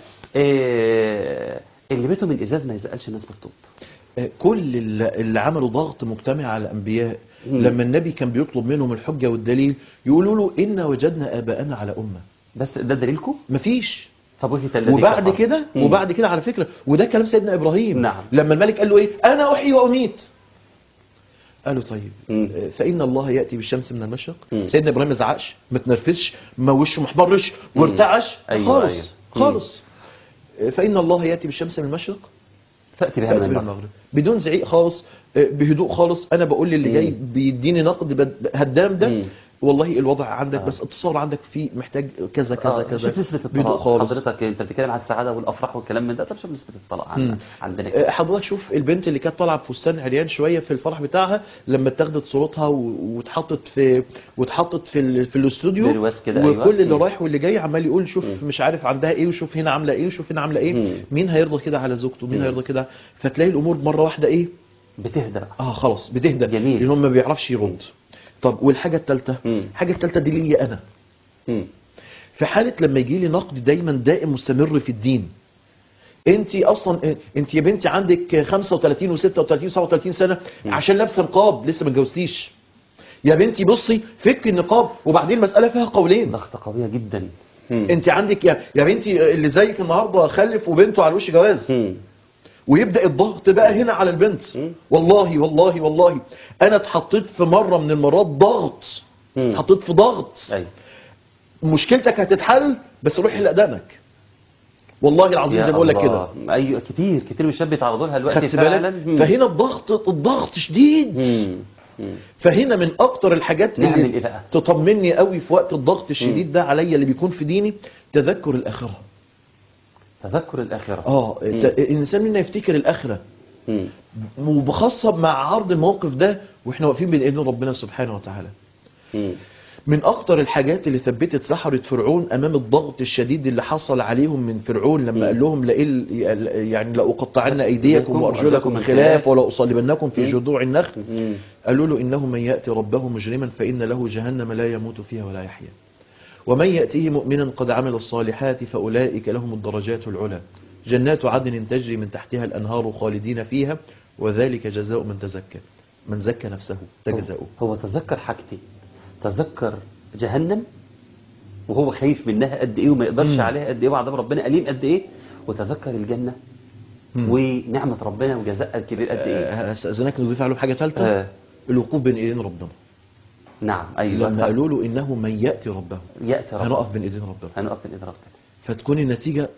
[SPEAKER 1] اللي بيته من إزاز ما يزقلش الناس بالطوب.
[SPEAKER 2] كل اللي عملوا ضغط مجتمع على الأنبياء
[SPEAKER 1] مم.
[SPEAKER 2] لما النبي كان بيطلب منهم الحجة والدليل يقولوا له إن وجدنا آباءنا على أمة.
[SPEAKER 1] بس ده دليلكم؟
[SPEAKER 2] مفيش.
[SPEAKER 1] فبهت الذي
[SPEAKER 2] وبعد
[SPEAKER 1] كفر.
[SPEAKER 2] كده
[SPEAKER 1] مم.
[SPEAKER 2] وبعد كده على فكرة، وده كلام سيدنا إبراهيم.
[SPEAKER 1] نعم.
[SPEAKER 2] لما الملك قال له إيه؟ أنا أحيي وأميت. قالوا طيب
[SPEAKER 1] مم.
[SPEAKER 2] فإن الله يأتي بالشمس من المشرق.
[SPEAKER 1] مم.
[SPEAKER 2] سيدنا إبراهيم ما زعقش، ما تنرفزش، ما وشه محمرش وارتعش.
[SPEAKER 1] أيوة
[SPEAKER 2] خالص.
[SPEAKER 1] أيوة.
[SPEAKER 2] خالص. فإن الله يأتي بالشمس من المشرق
[SPEAKER 1] تأتي بها من
[SPEAKER 2] تأتي من
[SPEAKER 1] المغرب.
[SPEAKER 2] المغرب. بدون زعيق خالص، بهدوء خالص. انا بقول للي جاي بيديني نقد هدام ده،
[SPEAKER 1] مم.
[SPEAKER 2] والله الوضع عندك بس التصور عندك فيه محتاج كذا كذا كذا.
[SPEAKER 1] شوف نسبة
[SPEAKER 2] بهدوء
[SPEAKER 1] الطلاق.
[SPEAKER 2] خالص.
[SPEAKER 1] حضرتك انت بتتكلم على السعادة والافراح والكلام من ده. طب شوف نسبة الطلاق عندنا كده.
[SPEAKER 2] حضرتك شوف البنت اللي كانت طالعه بفستان عريان شويه في الفرح بتاعها، لما اتاخدت صورتها واتحطت في الاستوديو،
[SPEAKER 1] برواز كده.
[SPEAKER 2] وكل
[SPEAKER 1] أيوة.
[SPEAKER 2] اللي رايح واللي جاي عمال يقول شوف مش عارف عندها ايه، وشوف هنا عامله ايه، وشوف هنا عامله ايه. مين هيرضى كده على زوجته؟ مين هيرضى كده؟ فتلاقي الامور مره واحده ايه؟
[SPEAKER 1] بتهدى بقى.
[SPEAKER 2] خلاص بتهدى.
[SPEAKER 1] جميل.
[SPEAKER 2] لان هو ما بيعرفش يرد. طب والحاجه الثالثه؟ الحاجه الثالثه دي ليا انا. في حاله لما يجي لي نقد دايما دائم مستمر في الدين، انت اصلا انت يا بنتي عندك 35 و36 و37 سنه عشان لابسه نقاب لسه ما اتجوزتيش. يا بنتي بصي فك النقاب، وبعدين المساله فيها قولين.
[SPEAKER 1] ضغطه قويه جدا.
[SPEAKER 2] انت عندك يا بنتي اللي زيك النهارده خلف وبنته على وش جواز. ويبدأ الضغط بقى هنا على البنت. والله والله والله انا اتحطيت في مرة من المرات ضغط. اتحطيت في ضغط.
[SPEAKER 1] أيوة.
[SPEAKER 2] مشكلتك هتتحل بس روح لأدانك. والله العظيم زي ما بقول لك كده.
[SPEAKER 1] ايوه كتير من الشباب بيتعرضوا لها دلوقتي
[SPEAKER 2] فعلا. فهنا الضغط شديد. فهنا من اكتر الحاجات اللي تطمني قوي في وقت الضغط الشديد ده عليا اللي بيكون في ديني تذكر الآخرة.
[SPEAKER 1] تذكر الآخرة.
[SPEAKER 2] الإنسان منا يفتكر الآخرة. وبخاصة مع عرض الموقف ده واحنا واقفين بين ايدين ربنا سبحانه وتعالى. من اكتر الحاجات اللي ثبتت سحرة فرعون امام الضغط الشديد اللي حصل عليهم من فرعون لما قال لهم يعني لأقطعن ايديكم وارجلكم من خلاف ولا اصلبنكم في جذوع النخل. قالوا له انه من يأتي ربه مجرما فإن له جهنم لا يموت فيها ولا يحيا، ومن يأتيه مؤمنا قد عمل الصالحات فأولئك لهم الدرجات العلى جنات عدن تجري من تحتها الأنهار خالدين فيها وذلك جزاء من تزكى. من زكى نفسه ده جزاؤه.
[SPEAKER 1] هو تذكر حاجتين. تذكر جهنم وهو خايف منها قد ايه وما يقدرش عليها قد ايه وعذاب ربنا أليم قد ايه، وتذكر الجنة ونعمة ربنا وجزاء الكبير قد ايه.
[SPEAKER 2] استاذنك نضيف عليهم حاجة ثالثة. الوقوف بين ايدين ربنا.
[SPEAKER 1] نعم ايوه.
[SPEAKER 2] لما قالوا له انه من يأتي ربه هنقف بين ايدين ربنا. فتكون النتيجة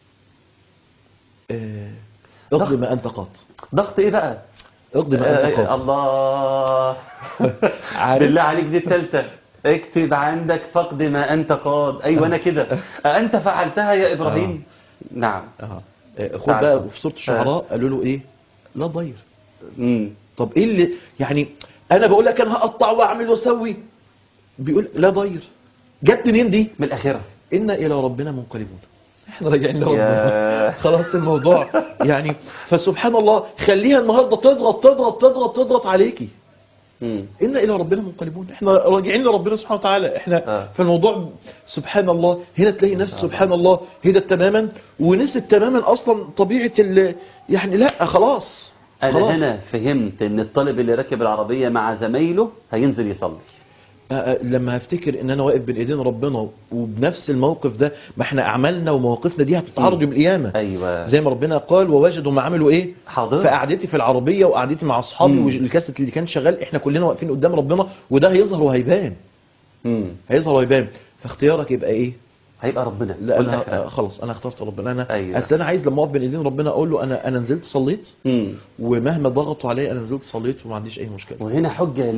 [SPEAKER 2] اقضي ما انت قاض.
[SPEAKER 1] ضغط ايه بقى؟
[SPEAKER 2] اقضي ما انت قاض.
[SPEAKER 1] الله بالله عليك دي الثالثة. اكتب عندك فقد ما انت قاض. ايوه انا كده. انت فعلتها يا ابراهيم. نعم.
[SPEAKER 2] خد بقى في سورة الشعراء قالوا له ايه؟ لا ضير. طب ايه اللي يعني انا بقول لك انا هقطع واعمل واسوي، بيقول لا ضير. جت منين دي؟
[SPEAKER 1] من الاخره.
[SPEAKER 2] إن إلى ربنا منقلبون. احنا راجعين لربنا خلاص الموضوع يعني. فسبحان الله خليها النهارده تضغط تضغط تضغط تضغط عليكي. إن إلى ربنا منقلبون. احنا راجعين لربنا سبحانه وتعالى. احنا في الموضوع سبحان الله. هنا تلاقي ناس سبحان الله هدت تماما ونسيت تماما اصلا طبيعة يعني لا خلاص.
[SPEAKER 1] انا هنا فهمت ان الطالب اللي راكب العربية مع زمايله هينزل يصلي.
[SPEAKER 2] لما هفتكر ان انا واقف بين ايدين ربنا وبنفس الموقف ده، ما احنا اعمالنا ومواقفنا دي هتتعرض يوم القيامه.
[SPEAKER 1] ايوه.
[SPEAKER 2] زي ما ربنا قال ووجدوا ما عملوا ايه.
[SPEAKER 1] حاضر.
[SPEAKER 2] فقعدتي في العربيه وقعدتي مع اصحابي والكاسيت اللي كان شغال، احنا كلنا واقفين قدام ربنا وده هيظهر وهيبان. هيظهر وهيبان. فاختيارك يبقى ايه؟
[SPEAKER 1] هيبقى ربنا.
[SPEAKER 2] لا انا خلاص انا اخترت ربنا. انا
[SPEAKER 1] أيوة.
[SPEAKER 2] اصل انا عايز لما اقف بين ايدين ربنا اقول له انا نزلت صليت ومهما ضغطوا عليا انا نزلت صليت وما عنديش اي مشكله.
[SPEAKER 1] وهنا حجه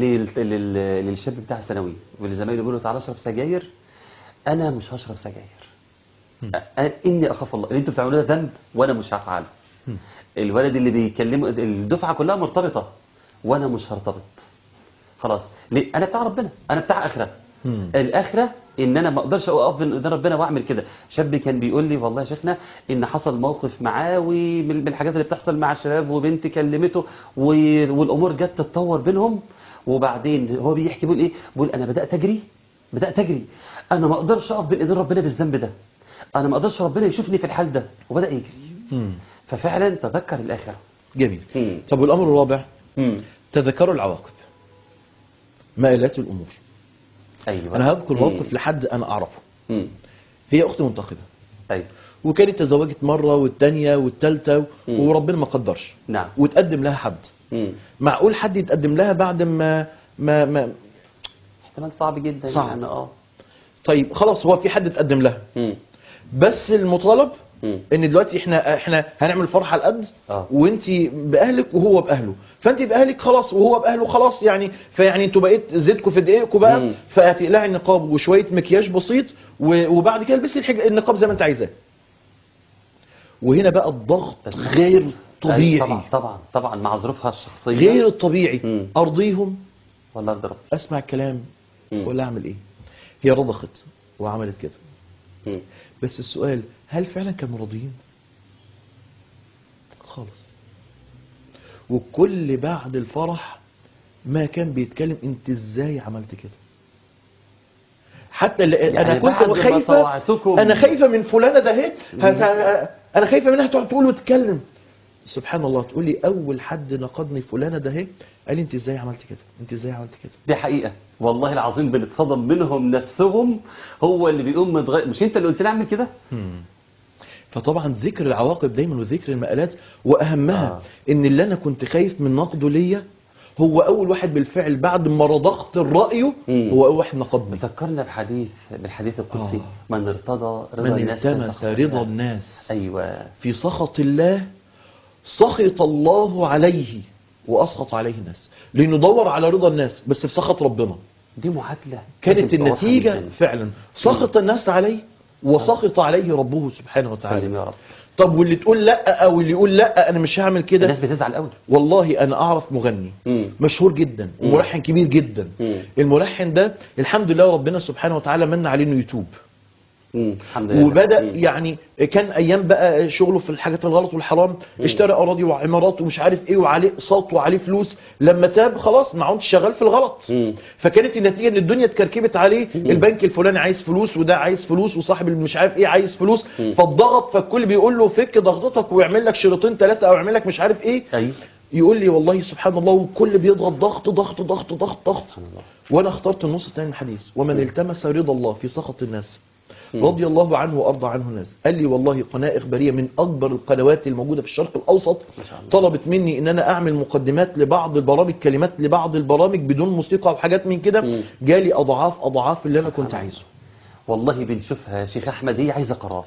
[SPEAKER 1] للشاب بتاع الثانوي واللي زمايله بيقولوا تعالى اشرب سجاير. انا مش هشرب سجاير. اني اخاف الله، اللي انتوا بتعملوه ده ذنب وانا مش هفعله. الولد اللي بيكلمه الدفعه كلها مرتبطه وانا مش هرتبط. خلاص ليه؟ انا بتاع ربنا، انا بتاع اخره. الاخره ان انا ما اقدرش اقف قدام ربنا واعمل كده. شاب كان بيقول لي والله يا شيخنا ان حصل موقف معاه، ومن الحاجات اللي بتحصل مع الشباب، وبنت كلمته والامور جت تتطور بينهم، وبعدين هو بيحكي بيقول ايه؟ بيقول انا بدات اجري، انا ما اقدرش اقف بين ايدين ربنا بالذنب ده، انا ما اقدرش ربنا يشوفني في الحال ده، وبدا يجري. ففعلا تذكر الاخره.
[SPEAKER 2] جميل. طب والامر الرابع، تذكروا العواقب، مآلات الامور.
[SPEAKER 1] ايوه.
[SPEAKER 2] انا هذكر موقف لحد انا اعرفه. هي اخت منتقبه.
[SPEAKER 1] ايوه.
[SPEAKER 2] وكانت تزوجت مره والثانيه والثالثه وربنا ما قدرش.
[SPEAKER 1] نعم.
[SPEAKER 2] وتقدم لها حد. معقول حد يتقدم لها بعد ما
[SPEAKER 1] احتمال صعب جدا.
[SPEAKER 2] صعب.
[SPEAKER 1] يعني
[SPEAKER 2] طيب خلاص، هو في حد اتقدم لها. بس المطالب ان دلوقتي احنا هنعمل فرحه على القد، وانت باهلك وهو باهله، فانت باهلك خلاص وهو باهله خلاص، يعني فيعني انتوا بقيت زيتكم في دقيقكم بقى، فهتقلعي النقاب وشويه مكياج بسيط، وبعد كده البسي النقاب زي ما انت عايزاه. وهنا بقى الضغط غير طبيعي.
[SPEAKER 1] طبعا مع ظروفها الشخصيه
[SPEAKER 2] غير الطبيعي. ارضيهم
[SPEAKER 1] ولا ارضي ربي؟
[SPEAKER 2] اسمع الكلام ولا اعمل ايه؟ هي رضخت وعملت كده. بس السؤال، هل فعلا كانوا راضيين؟ خالص. وكل بعد الفرح ما كان بيتكلم انت ازاي عملت كده. حتى يعني انا كنت خايفه، انا خايفه من فلانه ده اهي، انا خايفه منها تقعد تقول وتتكلم. سبحان الله، تقول لي اول حد نقدني فلانه ده اهي قال لي انت ازاي عملت كده، انت ازاي عملت كده.
[SPEAKER 1] دي حقيقه والله العظيم، بنتصدم منهم نفسهم، هو اللي بيقوم متغير، مش انت اللي قلت لي اعمل كده.
[SPEAKER 2] فطبعا ذكر العواقب دايما وذكر المآلات، واهمها ان اللي انا كنت خايف من نقده ليا هو اول واحد بالفعل بعد ما رضخت الرأي هو اول واحد نقدني.
[SPEAKER 1] ذكرنا بالحديث القدسي من ارتضى
[SPEAKER 2] رضا الناس، من التمس رضا الناس
[SPEAKER 1] ايوه
[SPEAKER 2] في سخط الله سخط الله عليه واسخط عليه الناس، لانه دور على رضا الناس بس في سخط ربنا.
[SPEAKER 1] دي معادله
[SPEAKER 2] كانت النتيجه فعلا سخط الناس عليه وسخط عليه ربه سبحانه وتعالى.
[SPEAKER 1] يا رب.
[SPEAKER 2] طب واللي تقول لا او اللي يقول لا انا مش هعمل كده،
[SPEAKER 1] الناس بتزعل قوي.
[SPEAKER 2] والله انا اعرف مغني مشهور جدا وملحن كبير جدا. الملحن ده الحمد لله ربنا سبحانه وتعالى من عليه انه يتوب.
[SPEAKER 1] الحمد لله.
[SPEAKER 2] وبدأ يعني كان ايام بقى شغله في الحاجات الغلط والحرام، اشترى اراضي وعمارات ومش عارف ايه، وعليه اقساط وعليه فلوس. لما تاب خلاص ما عادش شغال في الغلط. فكانت النتيجه ان الدنيا اتكركبت عليه. البنك الفلاني عايز فلوس، وده عايز فلوس، وصاحب مش عارف ايه عايز فلوس. فالضغط، فالكل بيقول له فك ضغطتك ويعمل لك شريطين ثلاثه او يعمل لك مش عارف ايه.
[SPEAKER 1] ايوه.
[SPEAKER 2] يقول لي والله سبحان الله، والكل بيضغط ضغط ضغط ضغط ضغط ضغط. وانا اخترت النص الثاني من الحديث، ومن التمس رضا الله في سخط الناس رضي الله عنه وارضى عنه الناس. قال لي والله قناه اخباريه من اكبر القنوات الموجوده في الشرق الاوسط طلبت مني ان انا اعمل مقدمات لبعض البرامج، كلمات لبعض البرامج بدون موسيقى وحاجات من كده. جالي اضعاف اللي انا كنت عايزه.
[SPEAKER 1] والله بنشوفها يا شيخ احمد، هي عايزه قرار،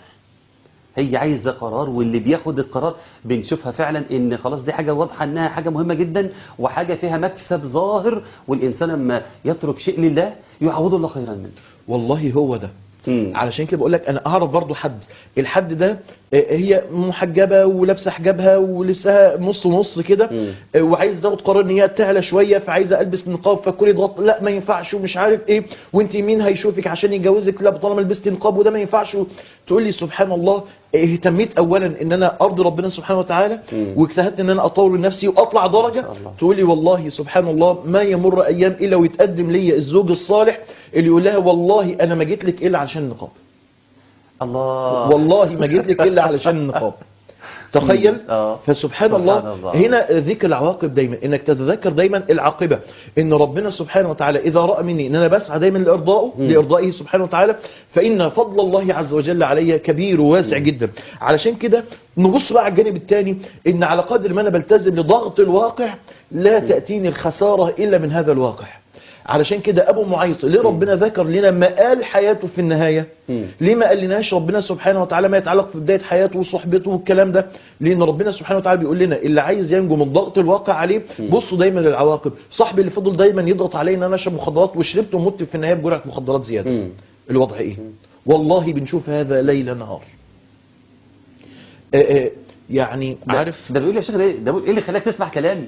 [SPEAKER 1] هي عايزه قرار، واللي بياخد القرار بنشوفها فعلا ان خلاص دي حاجه واضحه انها حاجه مهمه جدا وحاجه فيها مكسب ظاهر، والانسان لما يترك شيء لله يعوضه الله خيرا منه.
[SPEAKER 2] والله هو ده. علشان كده بقول لك انا اعرف برضو حد، الحد ده هي محجبه ولابسه حجابها ولبسها نص نص كده، وعايز تاخد قرار ان هي تعلى شويه، فعايزه البس نقاب، فالكل يضغط لا ما ينفعش ومش عارف ايه، وانت مين هيشوفك عشان يتجوزك، لا طالما لبست نقاب وده ما ينفعش. تقول لي سبحان الله، اهتميت اولا ان انا ارضي ربنا سبحانه وتعالى، واجتهدت ان انا اطور نفسي واطلع درجه. تقول لي والله سبحان الله ما يمر ايام الا ويتقدم لي الزوج الصالح اللي يقول لها والله انا ما جيت لك الا علشان النقاب.
[SPEAKER 1] الله،
[SPEAKER 2] والله ما جيت لك الا علشان النقاب. تخيل. فسبحان الله. هنا ذكر العواقب دايما، انك تتذكر دايما العاقبه، ان ربنا سبحانه وتعالى اذا راى مني ان انا بسعى دايما لارضائه سبحانه وتعالى، فان فضل الله عز وجل علي كبير وواسع جدا. علشان كده نبص بقى على الجانب الثاني، ان على قدر ما انا بلتزم لضغط الواقع لا تاتيني الخساره الا من هذا الواقع. علشان كده ابو معيط ليه ربنا ذكر لنا مآل حياته في النهايه؟ ليه ما قالناش ربنا سبحانه وتعالى ما يتعلق في بدايه حياته وصحبته والكلام ده؟ لان ربنا سبحانه وتعالى بيقول لنا اللي عايز ينجو من ضغط الواقع عليه بصوا دايما للعواقب. صاحبي اللي فضل دايما يضغط عليه ان انا اشرب مخدرات وشربت ومت في النهايه بجرعه مخدرات زياده، الوضع ايه؟ والله بنشوف هذا ليل نهار. يعني عارف،
[SPEAKER 1] ده بيقول لي يا شيخ ده بيقول ايه اللي خلاك تسمع كلامي؟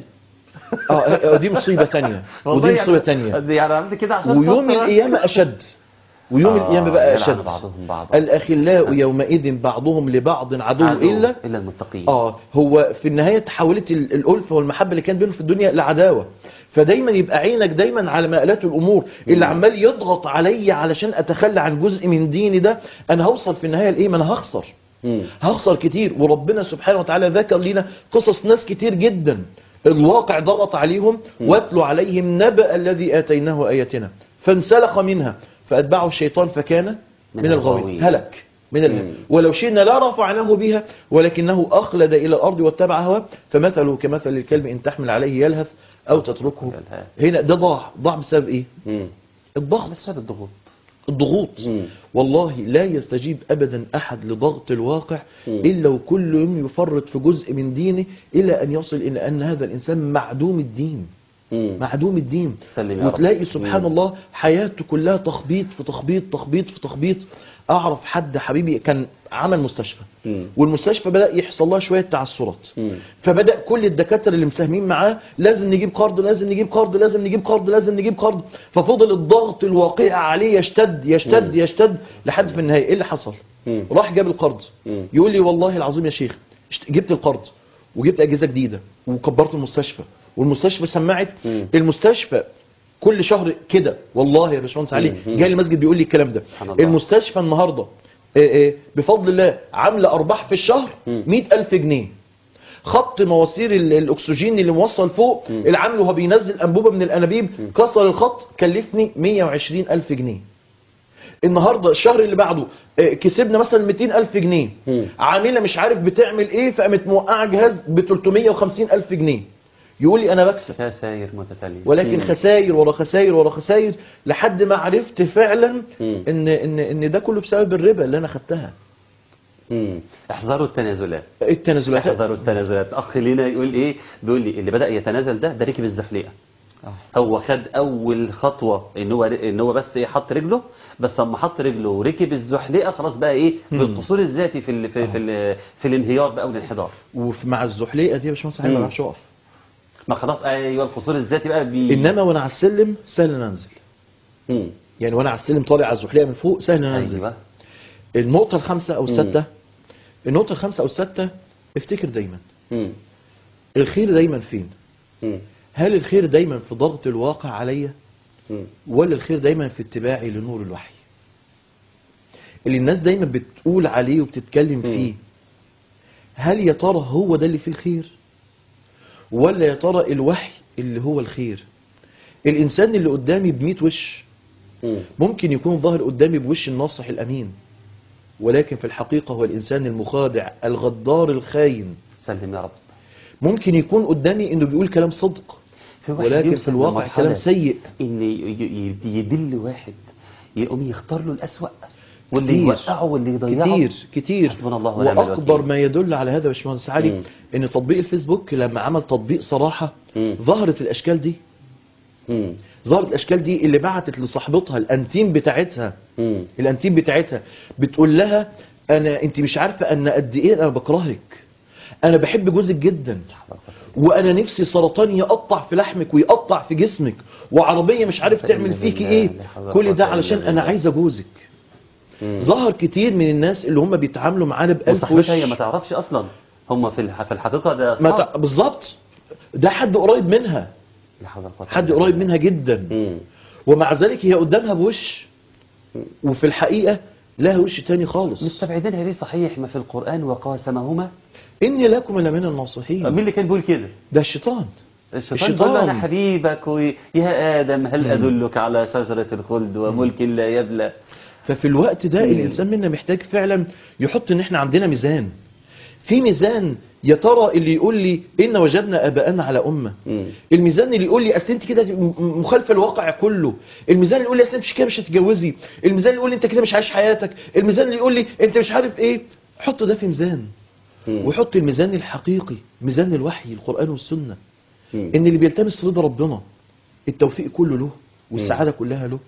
[SPEAKER 2] دي مصيبة تانية
[SPEAKER 1] والله
[SPEAKER 2] ودي مصيبة
[SPEAKER 1] يعني
[SPEAKER 2] تانية.
[SPEAKER 1] يعني عملت كده عشان
[SPEAKER 2] ويوم
[SPEAKER 1] خاطر
[SPEAKER 2] القيامة أشد، ويوم القيامة بقى
[SPEAKER 1] يلعن
[SPEAKER 2] أشد.
[SPEAKER 1] بعضهم بعضا.
[SPEAKER 2] الأخلاء يومئذ بعضهم لبعض عدو إلا
[SPEAKER 1] المتقين.
[SPEAKER 2] هو في النهاية تحولت الألفة والمحبة اللي كان بينهم في الدنيا لعداوة. فدايما يبقى عينك دايما على مآلات الأمور. اللي عمال يضغط علي علشان أتخلى عن جزء من ديني ده، أنا هوصل في النهاية لإيه؟ ما أنا هخسر كتير. وربنا سبحانه وتعالى ذكر لنا قصص ناس كتير جدا الواقع ضغط عليهم. واتلو عليهم نبأ الذي آتيناه آياتنا فانسلخ منها فأتبعه الشيطان فكان من الغاوين. هلك من ولو شئنا لا رفعناه بها ولكنه أخلد إلى الأرض واتبع هواه فمثله كمثل الكلب إن تحمل عليه يلهث أو تتركه. هنا ده ضاع بسبب إيه؟ الضغط.
[SPEAKER 1] بسبب
[SPEAKER 2] الضغوط. والله لا يستجيب أبدا أحد لضغط الواقع إلا وكل يوم يفرط في جزء من دينه إلى أن يصل إلى أن هذا الإنسان معدوم الدين. معدوم الدين. وتلاقي سبحان الله حياته كلها تخبيط في تخبيط تخبيط في تخبيط. أعرف حد حبيبي كان عمل مستشفى، والمستشفى بدأ يحصل لها شوية تعثرات، فبدأ كل الدكاترة اللي مساهمين معاه لازم نجيب قرض لازم نجيب قرض لازم نجيب قرض لازم نجيب قرض. ففضل الضغط الواقع عليه يشتد يشتد يشتد لحد في النهاية. ايه اللي حصل؟ راح جاب القرض. يقول لي والله العظيم يا شيخ جبت القرض وجبت أجهزة جديدة وكبرت المستشفى، والمستشفى سمعت. المستشفى كل شهر كده والله يا باشمهندس علي جاي المسجد بيقول لي الكلام ده. المستشفى النهارده بفضل الله عامله ارباح في الشهر 100,000 جنيه. خط مواسير الاكسجين اللي موصل فوق العامل وهو بينزل انبوبه من الانابيب كسر الخط كلفني 120,000 جنيه. النهارده الشهر اللي بعده كسبنا مثلا 200,000 جنيه. عامله مش عارف بتعمل ايه فقامت موقعه جهاز ب 350,000 جنيه. يقول لي انا بكسب
[SPEAKER 1] خسائر متتاليه،
[SPEAKER 2] ولكن خسائر ورا خسائر ورا خسائر لحد ما عرفت فعلا ان ده كله بسبب الربا اللي انا خدتها.
[SPEAKER 1] احذروا التنازلات.
[SPEAKER 2] احذروا
[SPEAKER 1] التنازلات. اخ لينا يقول ايه؟ بيقول لي اللي بدأ يتنازل ده ركب الزحليقه. هو خد اول خطوه ان هو بس حط رجله، بس اما حط رجله وركب الزحليقه خلاص بقى ايه بالقصور الذاتي في الانهيار بقى والانحدار.
[SPEAKER 2] ومع الزحليقه دي يا باشمهندس ما راحش اقف.
[SPEAKER 1] ما خلاص ايوه القصور الذاتي بقى
[SPEAKER 2] انما وانا على السلم سهل ان انزل. يعني وانا على السلم طالع على الزحليقه من فوق سهل ان انزل.
[SPEAKER 1] أيوة.
[SPEAKER 2] النقطه الخامسه او السادسه، النقطه الخامسه او السادسه افتكر دايما الخير دايما فين؟ هل الخير دايما في ضغط الواقع عليا ولا الخير دايما في اتباعي لنور الوحي اللي الناس دايما بتقول عليه وبتتكلم فيه؟ هل يا ترى هو ده اللي فيه الخير ولا يا ترى الوحي اللي هو الخير؟ الإنسان اللي قدامي ب100 وش ممكن يكون ظاهر قدامي بوش الناصح الأمين، ولكن في الحقيقة هو الإنسان المخادع الغدار الخاين.
[SPEAKER 1] سلم يا رب.
[SPEAKER 2] ممكن يكون قدامي إنه بيقول كلام صدق ولكن في الواقع كلام سيء.
[SPEAKER 1] إن يدل واحد يقوم يختار له الأسوأ واللي يوقعه واللي يضيعه
[SPEAKER 2] كتير. وأكبر ما يدل على هذا يا باشمهندس علي إن تطبيق الفيسبوك لما عمل تطبيق صراحة ظهرت الأشكال دي. ظهرت الأشكال دي اللي بعتت لصاحبتها الأنتيم بتاعتها بتقول لها أنت مش عارفة أن قد إيه أنا بكرهك، أنا بحب جوزك جدا، وأنا نفسي سرطان يقطع في لحمك ويقطع في جسمك، وعربية مش عارف تعمل فيكي إيه، كل ده علشان أنا عايزة جوزك. ظهر كتير من الناس اللي هم بيتعاملوا معانا بألف وش.
[SPEAKER 1] هي ما تعرفش أصلا هم في الحقيقة ده
[SPEAKER 2] بالظبط ده حد قريب منها، حد قريب منها جدا، ومع ذلك هي قدامها بوش وفي الحقيقة لها وش تاني خالص.
[SPEAKER 1] مستبعدينها ليه؟ صحيح ما في القرآن وقاسمهما
[SPEAKER 2] إني لكم لمن الناصحين.
[SPEAKER 1] مين اللي كان بيقول كده؟
[SPEAKER 2] ده الشيطان
[SPEAKER 1] قال أنا حبيبك يا آدم هل أدلك على شجرة الخلد وملك لا يبلى.
[SPEAKER 2] ففي الوقت ده الإنسان منا محتاج فعلا يحط إن إحنا عندنا ميزان. في ميزان يا ترى اللي يقول لي إن وجدنا آباءنا على أمة، الميزان اللي يقول لي أصل أنت كده مخالفة الواقع كله، الميزان اللي يقول لي أصل أنت مش كده مش هتتجوزي، الميزان اللي يقول لي أنت كده مش عايش حياتك، الميزان اللي يقول لي أنت مش عارف إيه. حط ده في ميزان وحط الميزان الحقيقي، ميزان الوحي القرآن والسنة. إن اللي بيلتمس رضا ربنا التوفيق كله له والسعادة كلها له،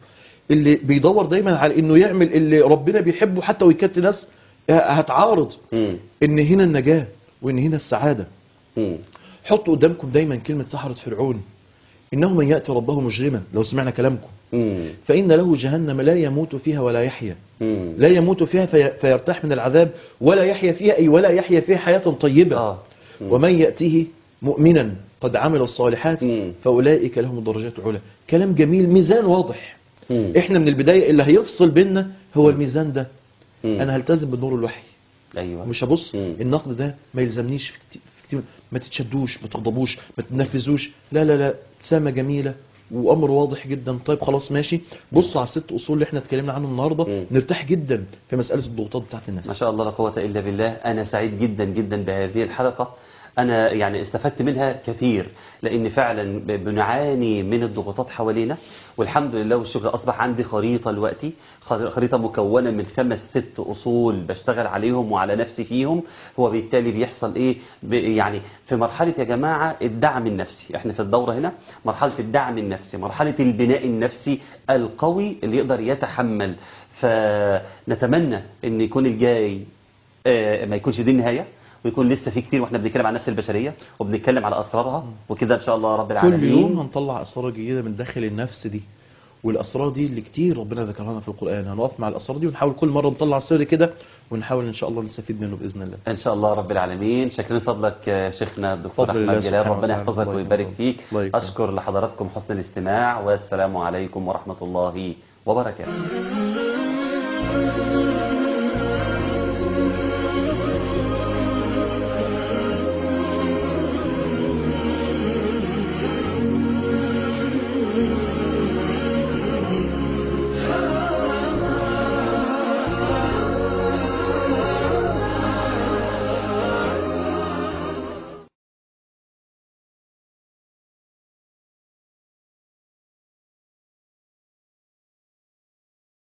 [SPEAKER 2] اللي بيدور دايما على انه يعمل اللي ربنا بيحبه حتى ويكت ناس هتعارض ان هنا النجاة وان هنا السعادة. حطوا قدامكم دايما كلمة سحرة فرعون، انه من يأتي ربه مجرما، لو سمعنا كلامكم، فإن له جهنم لا يموت فيها ولا يحيا. لا يموت فيها فيرتاح من العذاب، ولا يحيا فيها أي ولا يحيا فيها حياة طيبة. ومن يأتيه مؤمنا قد عمل الصالحات فأولئك لهم الدرجات العلى. كلام جميل، ميزان واضح. احنا من البداية اللي هيفصل بيننا هو الميزان ده. انا هلتزم بالنور الوحي،
[SPEAKER 1] ايوه،
[SPEAKER 2] مش هبص النقد ده ما يلزمنيش في كتير. ما تتشدوش، ما تغضبوش، ما تنفذوش، لا لا لا، ابتسامة جميلة وامر واضح جدا. طيب خلاص ماشي، بصوا على الست اصول اللي احنا اتكلمنا عنهم النهارده، نرتاح جدا في مساله الضغوطات بتاعت الناس.
[SPEAKER 1] ما شاء الله لا قوه الا بالله. انا سعيد جدا جدا بهذه الحلقه، انا يعني استفدت منها كثير، لان فعلا بنعاني من الضغوطات حوالينا، والحمد لله والشكر اصبح عندي خريطه دلوقتي، خريطه مكونه من 5-6 اصول بشتغل عليهم وعلى نفسي فيهم. هو بالتالي بيحصل ايه؟ يعني في مرحله يا جماعه الدعم النفسي، احنا في الدوره هنا مرحله الدعم النفسي، مرحله البناء النفسي القوي اللي يقدر يتحمل. فنتمنى ان يكون الجاي ما يكونش دي النهايه، ويكون لسه في كتير، واحنا بنتكلم عن النفس البشريه وبنتكلم على اسرارها وكده ان شاء الله رب العالمين.
[SPEAKER 2] كل يوم هنطلع اسرار جديده من داخل النفس دي، والاسرار دي اللي كتير ربنا ذكرها لنا في القران. هنقف مع الاسرار دي ونحاول كل مره نطلع سر كده، ونحاول ان شاء الله نستفيد منه باذن الله.
[SPEAKER 1] ان شاء الله رب العالمين. شاكرين فضلك شيخنا الدكتور احمد جلال، ربنا يحفظك ويبارك فيك. اشكر لحضراتكم حسن الاستماع، والسلام عليكم ورحمه الله وبركاته.